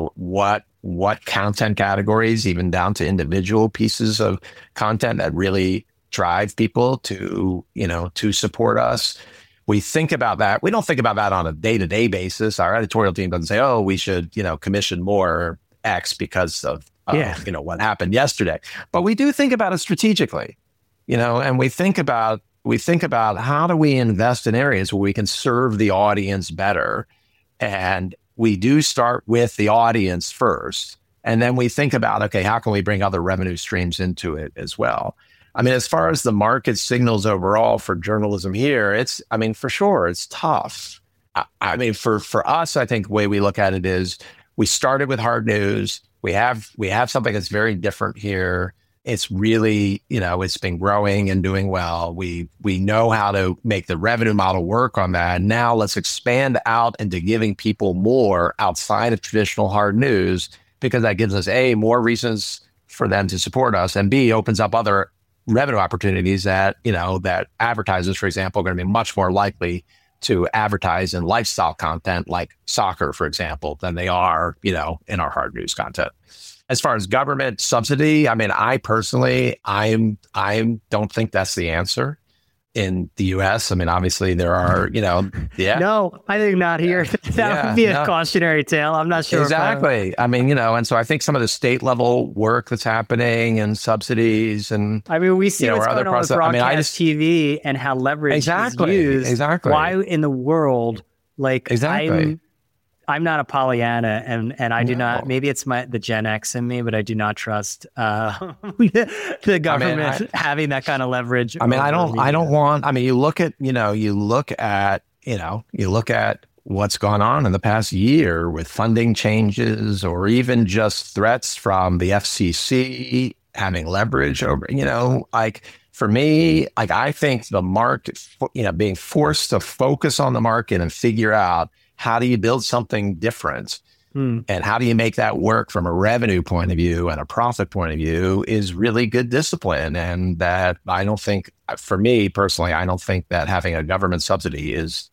what content categories, even down to individual pieces of content that really drive people to support us. We think about that. We don't think about that on a day-to-day basis. Our editorial team doesn't say, oh, we should, commission more X because of, what happened yesterday. But we do think about it strategically, and we think about how do we invest in areas where we can serve the audience better. And we do start with the audience first. And then we think about, okay, how can we bring other revenue streams into it as well? As far as the market signals overall for journalism here, for sure, it's tough. For us, I think the way we look at it is we started with hard news. We have something that's very different here. It's really, it's been growing and doing well. We know how to make the revenue model work on that. Now let's expand out into giving people more outside of traditional hard news, because that gives us A, more reasons for them to support us, and B, opens up other revenue opportunities that advertisers, for example, are going to be much more likely to advertise in lifestyle content like soccer, for example, than they are, in our hard news content. As far as government subsidy, I personally, I don't think that's the answer in the US. Obviously there are, No, I think not here. That would be a cautionary tale. I'm not sure. Exactly. And so I think some of the state level work that's happening and subsidies and we see what's going on with broadcast TV and how leverage is used. Exactly. Why in the world, exactly. I'm not a Pollyanna, and I do not. Maybe it's the Gen X in me, but I do not trust the government having that kind of leverage. I don't want. You look at what's gone on in the past year with funding changes, or even just threats from the FCC having leverage over. For me, I think the market, being forced to focus on the market and figure out, how do you build something different? And how do you make that work from a revenue point of view and a profit point of view is really good discipline. And that I don't think, for me personally, I don't think that having a government subsidy is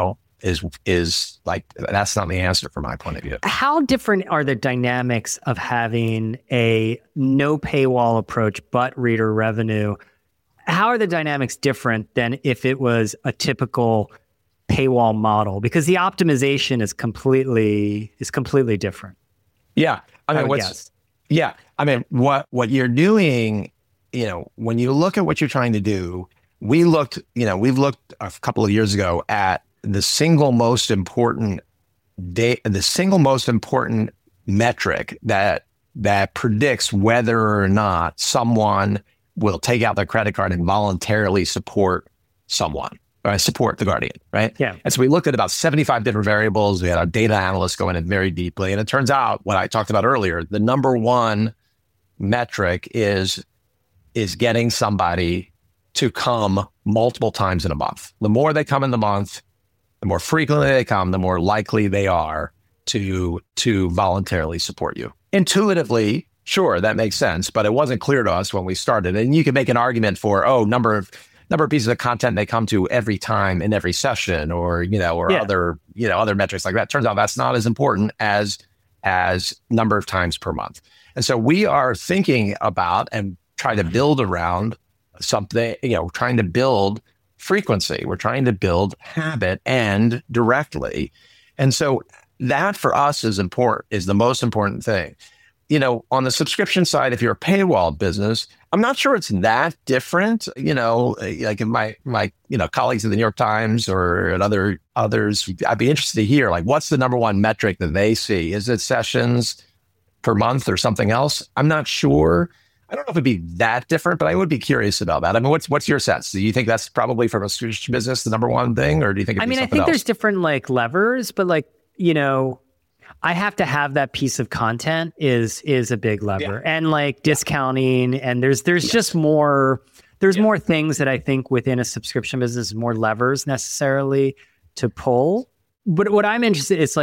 that's not the answer from my point of view. How different are the dynamics of having a no paywall approach, but reader revenue? How are the dynamics different than if it was a typical paywall model, because the optimization is completely different? Yeah. What you're doing, when you look at what you're trying to do, we've looked a couple of years ago at the single most important metric that predicts whether or not someone will take out their credit card and voluntarily support someone, or support the Guardian, right? Yeah. And so we looked at about 75 different variables. We had our data analysts going in very deeply. And it turns out what I talked about earlier, the number one metric is getting somebody to come multiple times in a month. The more they come in the month, the more frequently they come, the more likely they are to voluntarily support you. Intuitively, sure, that makes sense, but it wasn't clear to us when we started. And you can make an argument for, number of pieces of content they come to every time in every session, or other metrics like that. Turns out that's not as important as number of times per month. And so we are thinking about and trying to build around something, trying to build frequency. We're trying to build habit and directly. And so that for us is the most important thing. On the subscription side, if you're a paywall business, I'm not sure it's that different. Like if my colleagues at the New York Times or at others, I'd be interested to hear, like, what's the number one metric that they see? Is it sessions per month or something else? I'm not sure. I don't know if it'd be that different, but I would be curious about that. I mean, what's your sense? Do you think that's probably from a subscription business the number one thing, or do you think? I think there's different levers, but I have to have that piece of content is a big lever, and discounting, and there's just more. There's more things that I think within a subscription business, more levers necessarily to pull. But what I'm interested is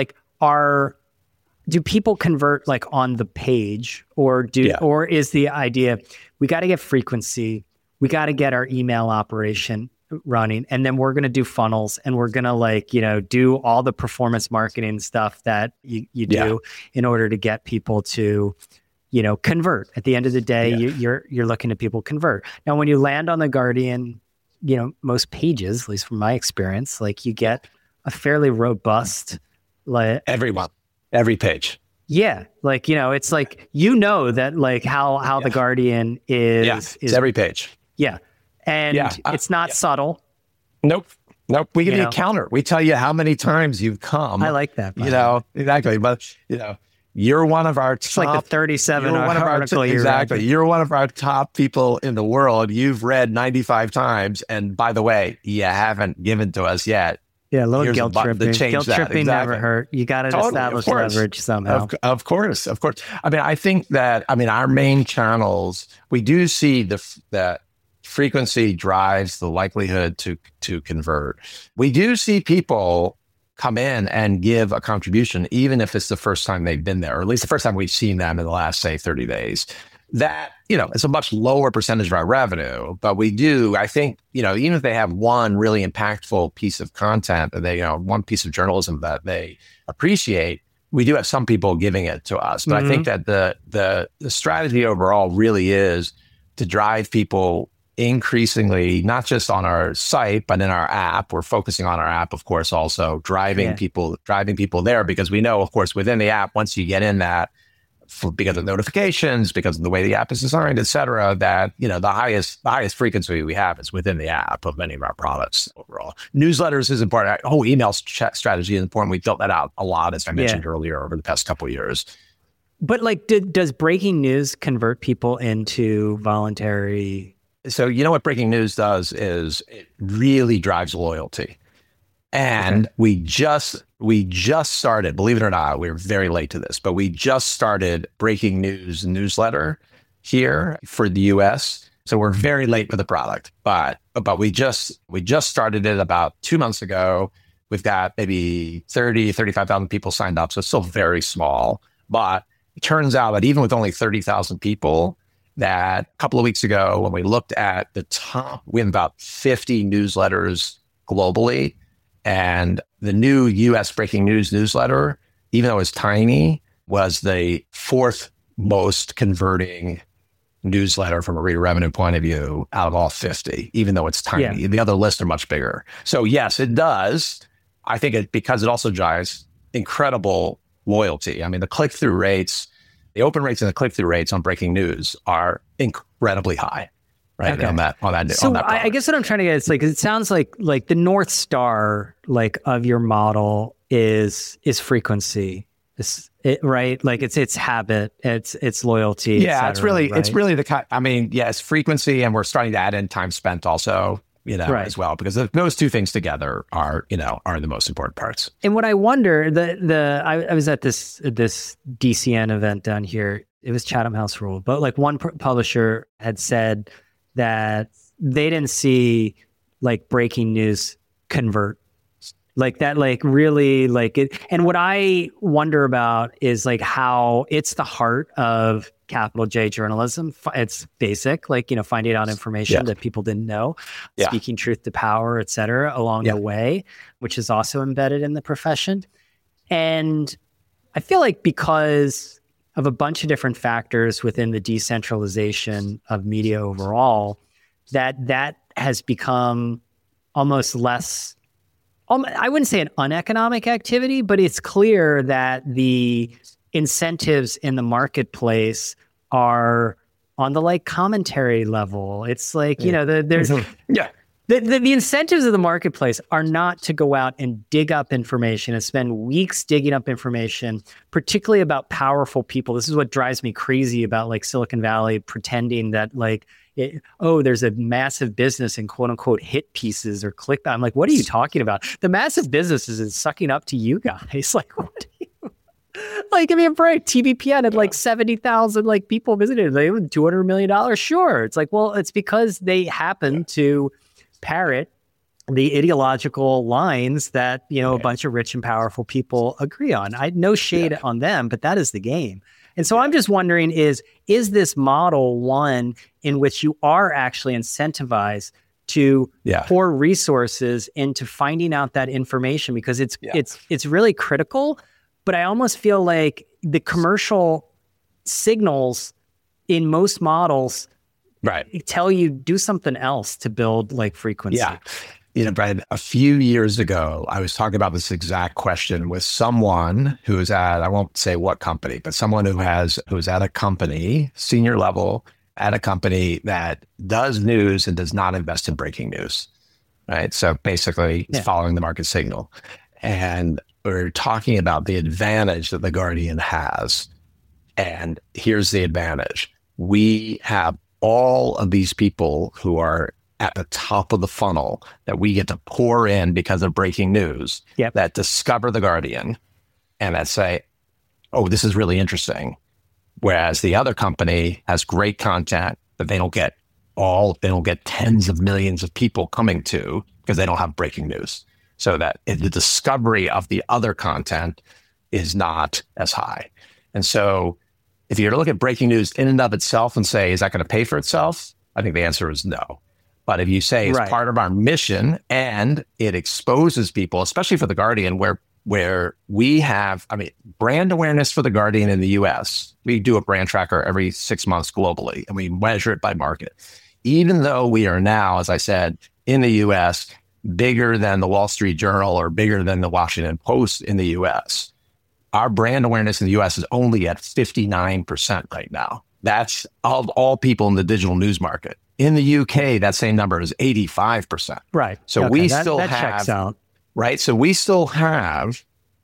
do people convert on the page, or or is the idea we got to get frequency, we got to get our email operation running, and then we're going to do funnels, and we're going to do all the performance marketing stuff that you do in order to get people to convert. At the end of the day, you're looking at people convert. Now, when you land on the Guardian, most pages, at least from my experience, you get a fairly robust every page. Yeah. It's that how the Guardian is every page. Yeah. And it's not subtle. Nope. We give you a counter. We tell you how many times you've come. I like that. Exactly. But, you're one of our top. It's like the 37 article. Exactly. You're one of our top people in the world. You've read 95 times. And by the way, you haven't given to us yet. Yeah, a little guilt tripping. Guilt tripping never hurt. You got to establish leverage somehow. Of course. I mean, I think that, our main channels, we do see that frequency drives the likelihood to convert. We do see people come in and give a contribution, even if it's the first time they've been there, or at least the first time we've seen them in the last, say, 30 days. That, it's a much lower percentage of our revenue, but we do, I think, even if they have one really impactful piece of content that they, one piece of journalism that they appreciate, we do have some people giving it to us. But I think that the strategy overall really is to drive people increasingly, not just on our site, but in our app. We're focusing on our app, of course, also driving people there, because we know, of course, within the app, once you get in that, because of notifications, because of the way the app is designed, et cetera, that, the highest frequency we have is within the app of many of our products overall. Newsletters is important. Our whole email strategy is important. We built that out a lot, as I mentioned earlier, over the past couple of years. But does breaking news convert people into voluntary? So what breaking news does is it really drives loyalty. And we just started, believe it or not, we were very late to this, but we just started breaking news newsletter here for the US. So we're very late with the product, but we just started it about 2 months ago. We've got maybe 35,000 people signed up. So it's still very small, but it turns out that even with only 30,000 people, that a couple of weeks ago, when we looked at the top, we have about 50 newsletters globally. And the new US breaking news newsletter, even though it's tiny, was the fourth most converting newsletter from a reader revenue point of view out of all 50, even though it's tiny. The other lists are much bigger. So yes, it does. I think because it also drives incredible loyalty. I mean, the click-through rates, the open rates and the click-through rates on breaking news are incredibly high. Right. Okay. On that. So on that I guess what I'm trying to get is it sounds like the North Star of your model is frequency. right? Like it's habit, it's loyalty. Yeah, et cetera, it's really it's frequency, and we're starting to add in time spent also, as well, because those two things together are the most important parts. And what I wonder, I was at this DCN event down here. It was Chatham House Rule, but like one publisher had said that they didn't see like breaking news convert like that, like really like it. And what I wonder about is like how it's the heart of capital J journalism. It's basic, like, finding out information that people didn't know, speaking truth to power, et cetera, along the way, which is also embedded in the profession. And I feel like because of a bunch of different factors within the decentralization of media overall, that has become almost less, I wouldn't say an uneconomic activity, but it's clear that the incentives in the marketplace are on the like commentary level. It's like, there's the incentives of the marketplace are not to go out and dig up information and spend weeks digging up information, particularly about powerful people. This is what drives me crazy about like Silicon Valley pretending that like, there's a massive business in quote unquote hit pieces or click. I'm like, what are you talking about? The massive businesses is sucking up to you guys. Like, what do you like? Give me a break. TVPN had like 70,000 like people visited. They have $200 million. Sure. It's like, well, it's because they happen to parrot the ideological lines that, a bunch of rich and powerful people agree on. I no shade on them, but that is the game. And so I'm just wondering, is this model one in which you are actually incentivized to pour resources into finding out that information, because it's really critical, but I almost feel like the commercial signals in most models tell you do something else to build like frequency. Yeah. Brian, a few years ago, I was talking about this exact question with someone who's at, I won't say what company, but someone who's at a company, senior level at a company that does news and does not invest in breaking news, right? So basically it's following the market signal. And we're talking about the advantage that The Guardian has. And here's the advantage. We have all of these people who are at the top of the funnel that we get to pour in because of breaking news that discover The Guardian and that say, oh, this is really interesting. Whereas the other company has great content that they don't get tens of millions of people coming to because they don't have breaking news. So that the discovery of the other content is not as high. And so if you're to look at breaking news in and of itself and say, is that going to pay for itself? I think the answer is no. But if you say it's part of our mission and it exposes people, especially for The Guardian, where we have, brand awareness for The Guardian in the US, we do a brand tracker every 6 months globally, and we measure it by market. Even though we are now, as I said, in the US, bigger than the Wall Street Journal or bigger than the Washington Post in the US, our brand awareness in the US is only at 59% right now. That's of all people in the digital news market. In the UK, that same number is 85%. Right. So we still have, checks out. Right. So we still have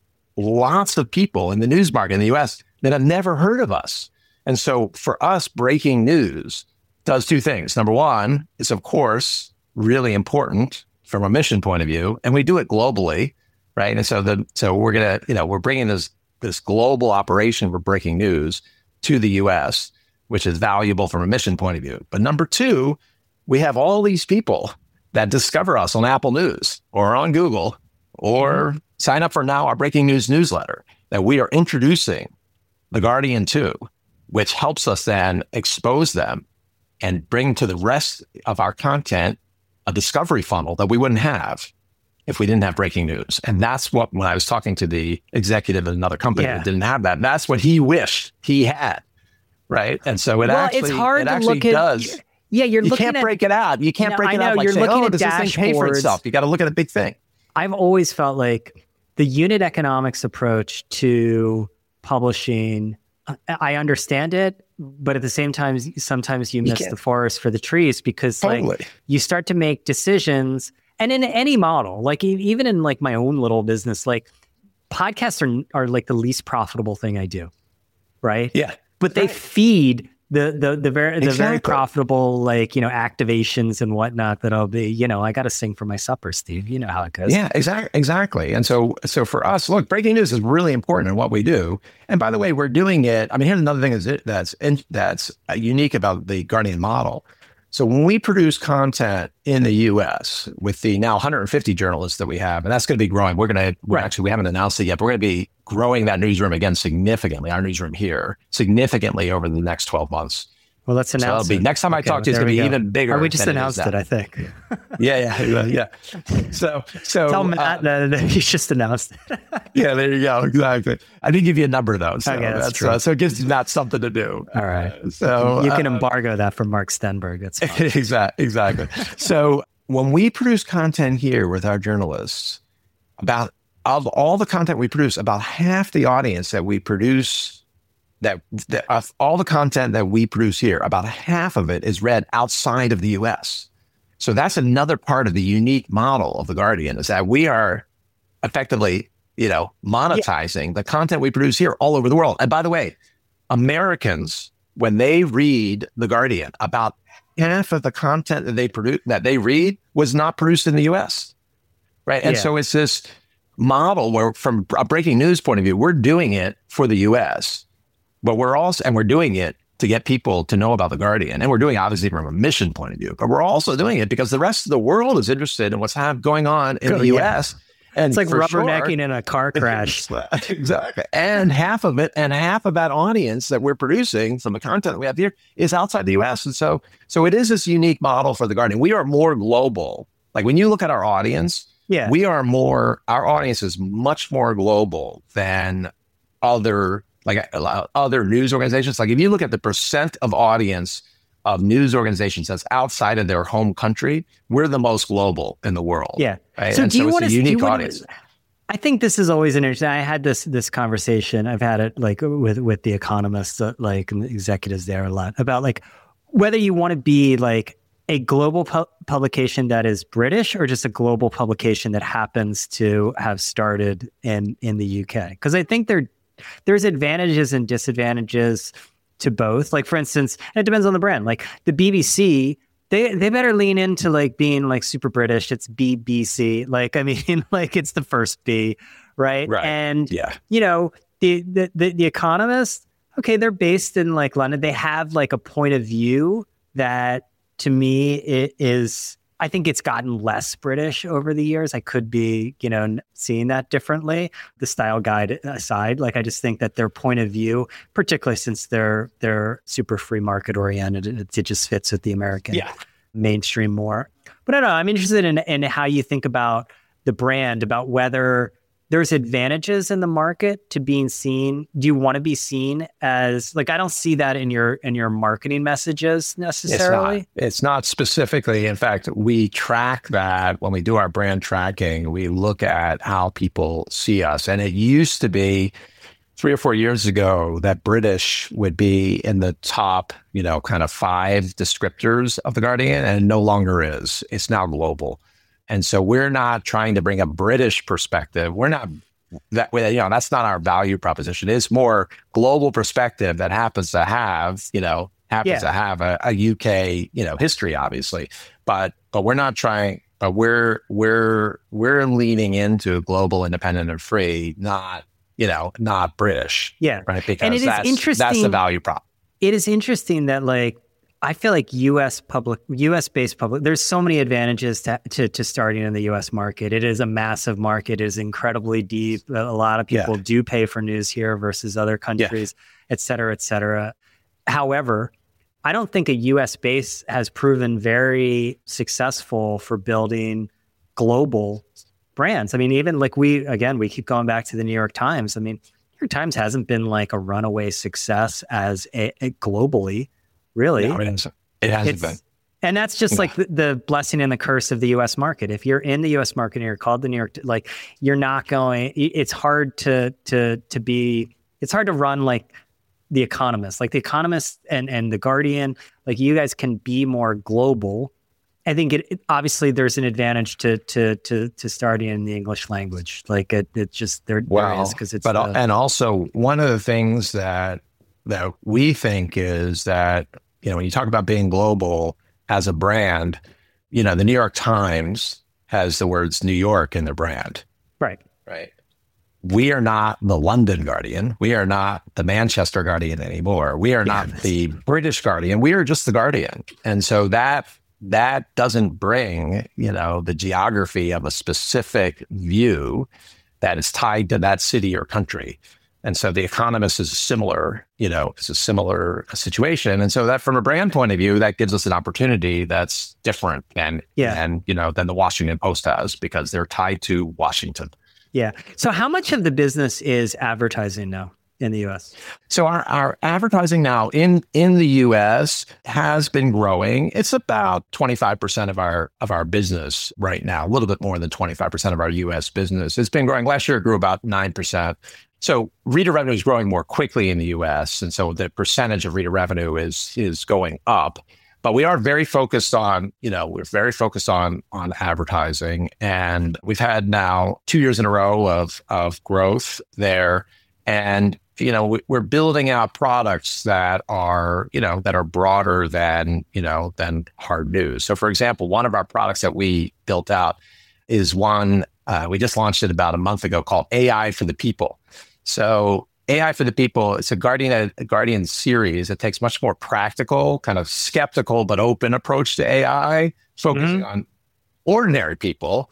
lots of people in the news market in the US that have never heard of us. And so for us, breaking news does two things. Number one, it's of course really important from a mission point of view, and we do it globally, right? And so we're bringing this global operation for breaking news to the US, which is valuable from a mission point of view. But number two, we have all these people that discover us on Apple News or on Google or sign up for now our breaking news newsletter that we are introducing The Guardian to, which helps us then expose them and bring to the rest of our content a discovery funnel that we wouldn't have if we didn't have breaking news. And that's what, when I was talking to the executive at another company that didn't have that, that's what he wished he had. Right. And so it's hard to look at, does. Yeah, you can't break it out. You can't break it out like, does this thing pay for itself? You got to look at a big thing. I've always felt like the unit economics approach to publishing, I understand it, but at the same time, sometimes you miss the forest for the trees, because like you start to make decisions, and in any model, like even in like my own little business, like podcasts are like the least profitable thing I do, right? Yeah. But they feed the very Exactly. profitable, like, you know, activations and whatnot that I'll be, you know, I got to sing for my supper, Steve. You know how it goes. Yeah, exactly. And so for us, look, breaking news is really important in what we do. And by the way, we're doing it. I mean, here's another thing that's unique about the Guardian model. So when we produce content in the U.S. with the now 150 journalists that we have, and that's going to be growing. Actually, we haven't announced it yet, but we're going to be growing that newsroom again significantly, our newsroom here, significantly over the next 12 months. Well, let's announce it. Next time I talk to you, it's going to be even bigger. Or we just announced it, I think. Yeah. So tell Matt that he just announced it. Yeah, there you go. Exactly. I didn't give you a number though. So okay, that's true. So it gives Matt something to do. All right. So you can embargo that from Mark Stenberg. That's fine. Exactly. So when we produce content here with our journalists, about of all the content we produce, about half the audience that we produce, that of all the content that we produce here, about half of it is read outside of the U.S. So that's another part of the unique model of The Guardian, is that we are effectively, monetizing the content we produce here all over the world. And by the way, Americans, when they read The Guardian, about half of the content that they read was not produced in the U.S. Right. And so it's this model where, from a breaking news point of view, we're doing it for the U.S., but we're doing it to get people to know about The Guardian. And we're doing it obviously from a mission point of view, but we're also doing it because the rest of the world is interested in what's going on in the U.S. And it's like rubbernecking in a car crash. Exactly. And half of that audience that we're producing from the content that we have here is outside the U.S. And so it is this unique model for The Guardian. We are more global. Like when you look at our audience, our audience is much more global than other news organizations. Like if you look at the percent of audience of news organizations that's outside of their home country, we're the most global in the world. Yeah. Right? So it's a unique audience. I think this is always interesting. I had this conversation. I've had it like with the economists, like executives there a lot, about like whether you want to be like a global publication that is British or just a global publication that happens to have started in the UK. Because I think there's advantages and disadvantages to both. Like, for instance, and it depends on the brand. Like the BBC, they better lean into like being like super British. It's BBC. Like, I mean, like it's the first B, right? Right. And the Economist, okay, they're based in like London. They have like a point of view that, to me, I think it's gotten less British over the years. I could be, seeing that differently. The style guide aside, like I just think that their point of view, particularly since they're super free market oriented, it just fits with the American mainstream more. But I don't know. I'm interested in how you think about the brand, about whether there's advantages in the market to being seen. Do you want to be seen as, like, I don't see that in your marketing messages necessarily. It's not specifically. In fact, we track that when we do our brand tracking. We look at how people see us. And it used to be 3 or 4 years ago that British would be in the top, kind of 5 descriptors of The Guardian, and it no longer is. It's now global. And so we're not trying to bring a British perspective. We're not that way, that's not our value proposition. It's more global perspective that happens to have, a UK, history, obviously. But we're not trying, but we're leaning into global, independent, and free, not British. Yeah. Right. Because and it is interesting. That's the value prop. It is interesting that, like, I feel like U.S.-based public, there's so many advantages to starting in the U.S. market. It is a massive market. It is incredibly deep. A lot of people do pay for news here versus other countries, et cetera, et cetera. However, I don't think a U.S. base has proven very successful for building global brands. I mean, even like we keep going back to the New York Times. I mean, New York Times hasn't been like a runaway success as a globally. Really? No, it hasn't been. And that's just like the blessing and the curse of the U.S. market. If you're in the U.S. market and you're called the New York, like you're not going, it's hard to run like The Economist. Like The Economist and The Guardian, like you guys can be more global I think obviously there's an advantage to starting in the English language. Like it just there is because it's. But and also one of the things that we think is that when you talk about being global as a brand, the New York Times has the words New York in their brand. Right. We are not the London Guardian. We are not the Manchester Guardian anymore. We are not the British Guardian. We are just the Guardian. And so that doesn't bring, the geography of a specific view that is tied to that city or country. And so The Economist is similar, it's a similar situation. And so that from a brand point of view, that gives us an opportunity that's different than the Washington Post has, because they're tied to Washington. Yeah. So how much of the business is advertising now in the U.S.? So our advertising now in the U.S. has been growing. It's about 25% of our business right now, a little bit more than 25% of our U.S. business. It's been growing. Last year, it grew about 9%. So reader revenue is growing more quickly in the U.S. And so the percentage of reader revenue is going up. But we are very focused on, on advertising. And we've had now 2 years in a row of growth there. And, we're building out products that are broader than hard news. So for example, one of our products that we built out is one, we just launched it about a month ago, called AI for the People. So AI for the People, it's a Guardian series. It takes much more practical, kind of skeptical, but open approach to AI, focusing on ordinary people,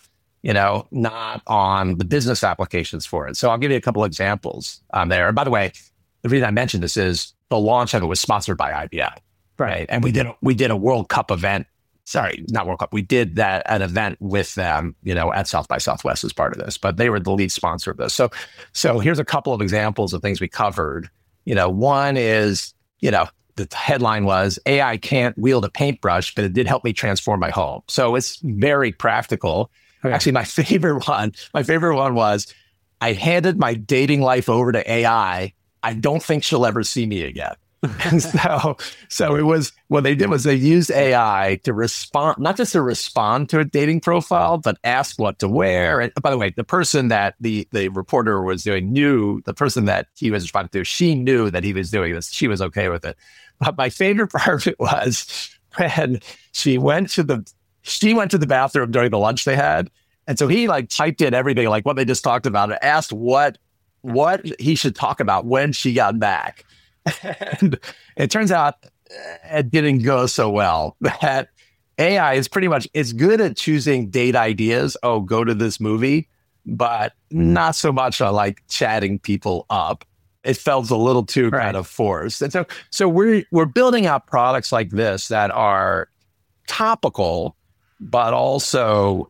not on the business applications for it. So I'll give you a couple examples there. And by the way, the reason I mentioned this is the launch of it was sponsored by IBM. Right. And we did a World Cup event. Sorry, not World Cup. We did an event with them, at South by Southwest as part of this, but they were the lead sponsor of this. So here's a couple of examples of things we covered. One is, the headline was AI can't wield a paintbrush, but it did help me transform my home. So it's very practical. Okay. Actually, my favorite one was, I handed my dating life over to AI. I don't think she'll ever see me again. And so it was, what they did was they used AI to respond, not just to respond to a dating profile, but ask what to wear. And by the way, the person that the reporter was doing the person that he was responding to, she knew that he was doing this. She was okay with it. But my favorite part of it was when she went to the bathroom during the lunch they had. And so he typed in everything, like what they just talked about, and asked what he should talk about when she got back. And it turns out it didn't go so well. That AI is pretty much, it's good at choosing date ideas. Oh, go to this movie, but not so much on chatting people up. It felt a little too kind of forced. And so we're building out products like this that are topical, but also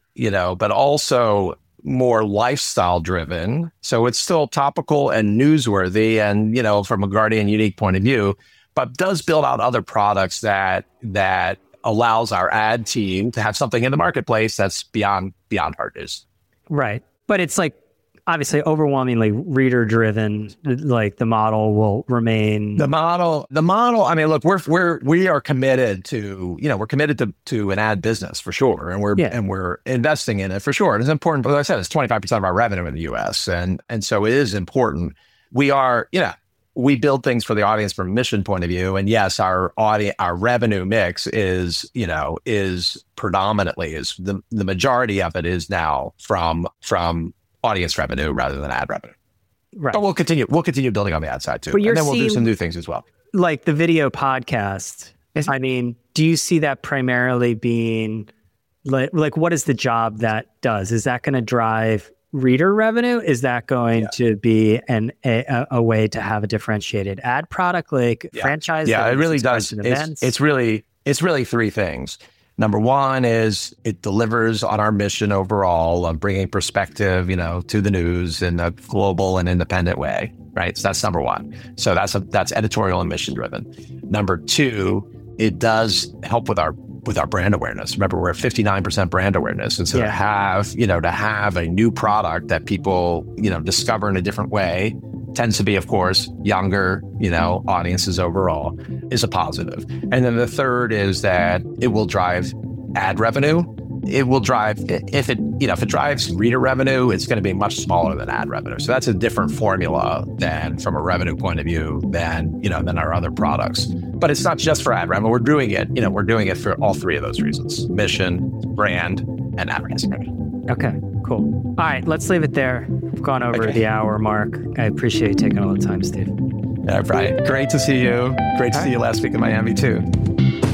more lifestyle driven. So it's still topical and newsworthy and, from a Guardian unique point of view, but does build out other products that allows our ad team to have something in the marketplace that's beyond hard news. Right. But it's obviously overwhelmingly reader driven. The model will remain the model. I mean, look, we are committed to, we're committed to an ad business for sure. And we're investing in it for sure. And it's important, but like I said, it's 25% of our revenue in the US. And so it is important. We are, we build things for the audience from a mission point of view. And yes, our revenue mix is predominantly the majority of it is now from audience revenue rather than ad revenue. Right. But we'll continue building on the ad side too. And then we'll do some new things as well. Like the video podcast. I mean, do you see that primarily being what is the job that does? Is that going to drive reader revenue? Is that going to be a way to have a differentiated ad product franchise? Yeah, it really does. It's really three things. Number one is it delivers on our mission overall of bringing perspective, to the news in a global and independent way, right? So that's number one. So that's editorial and mission driven. Number two, it does help with our brand awareness. Remember, we're at 59% brand awareness. And so to have a new product that people, discover in a different way tends to be, of course, younger, audiences overall is a positive. And then the third is that it will drive ad revenue, it will drive, if it drives reader revenue, it's going to be much smaller than ad revenue. So that's a different formula than from a revenue point of view than our other products. But it's not just for ad revenue. We're doing it for all three of those reasons: mission, brand, and advertising. Okay, cool. All right, let's leave it there. We've gone over the hour mark. I appreciate you taking all the time, Steve. Yeah, Brian, great to see you. Great to see you last week in Miami too.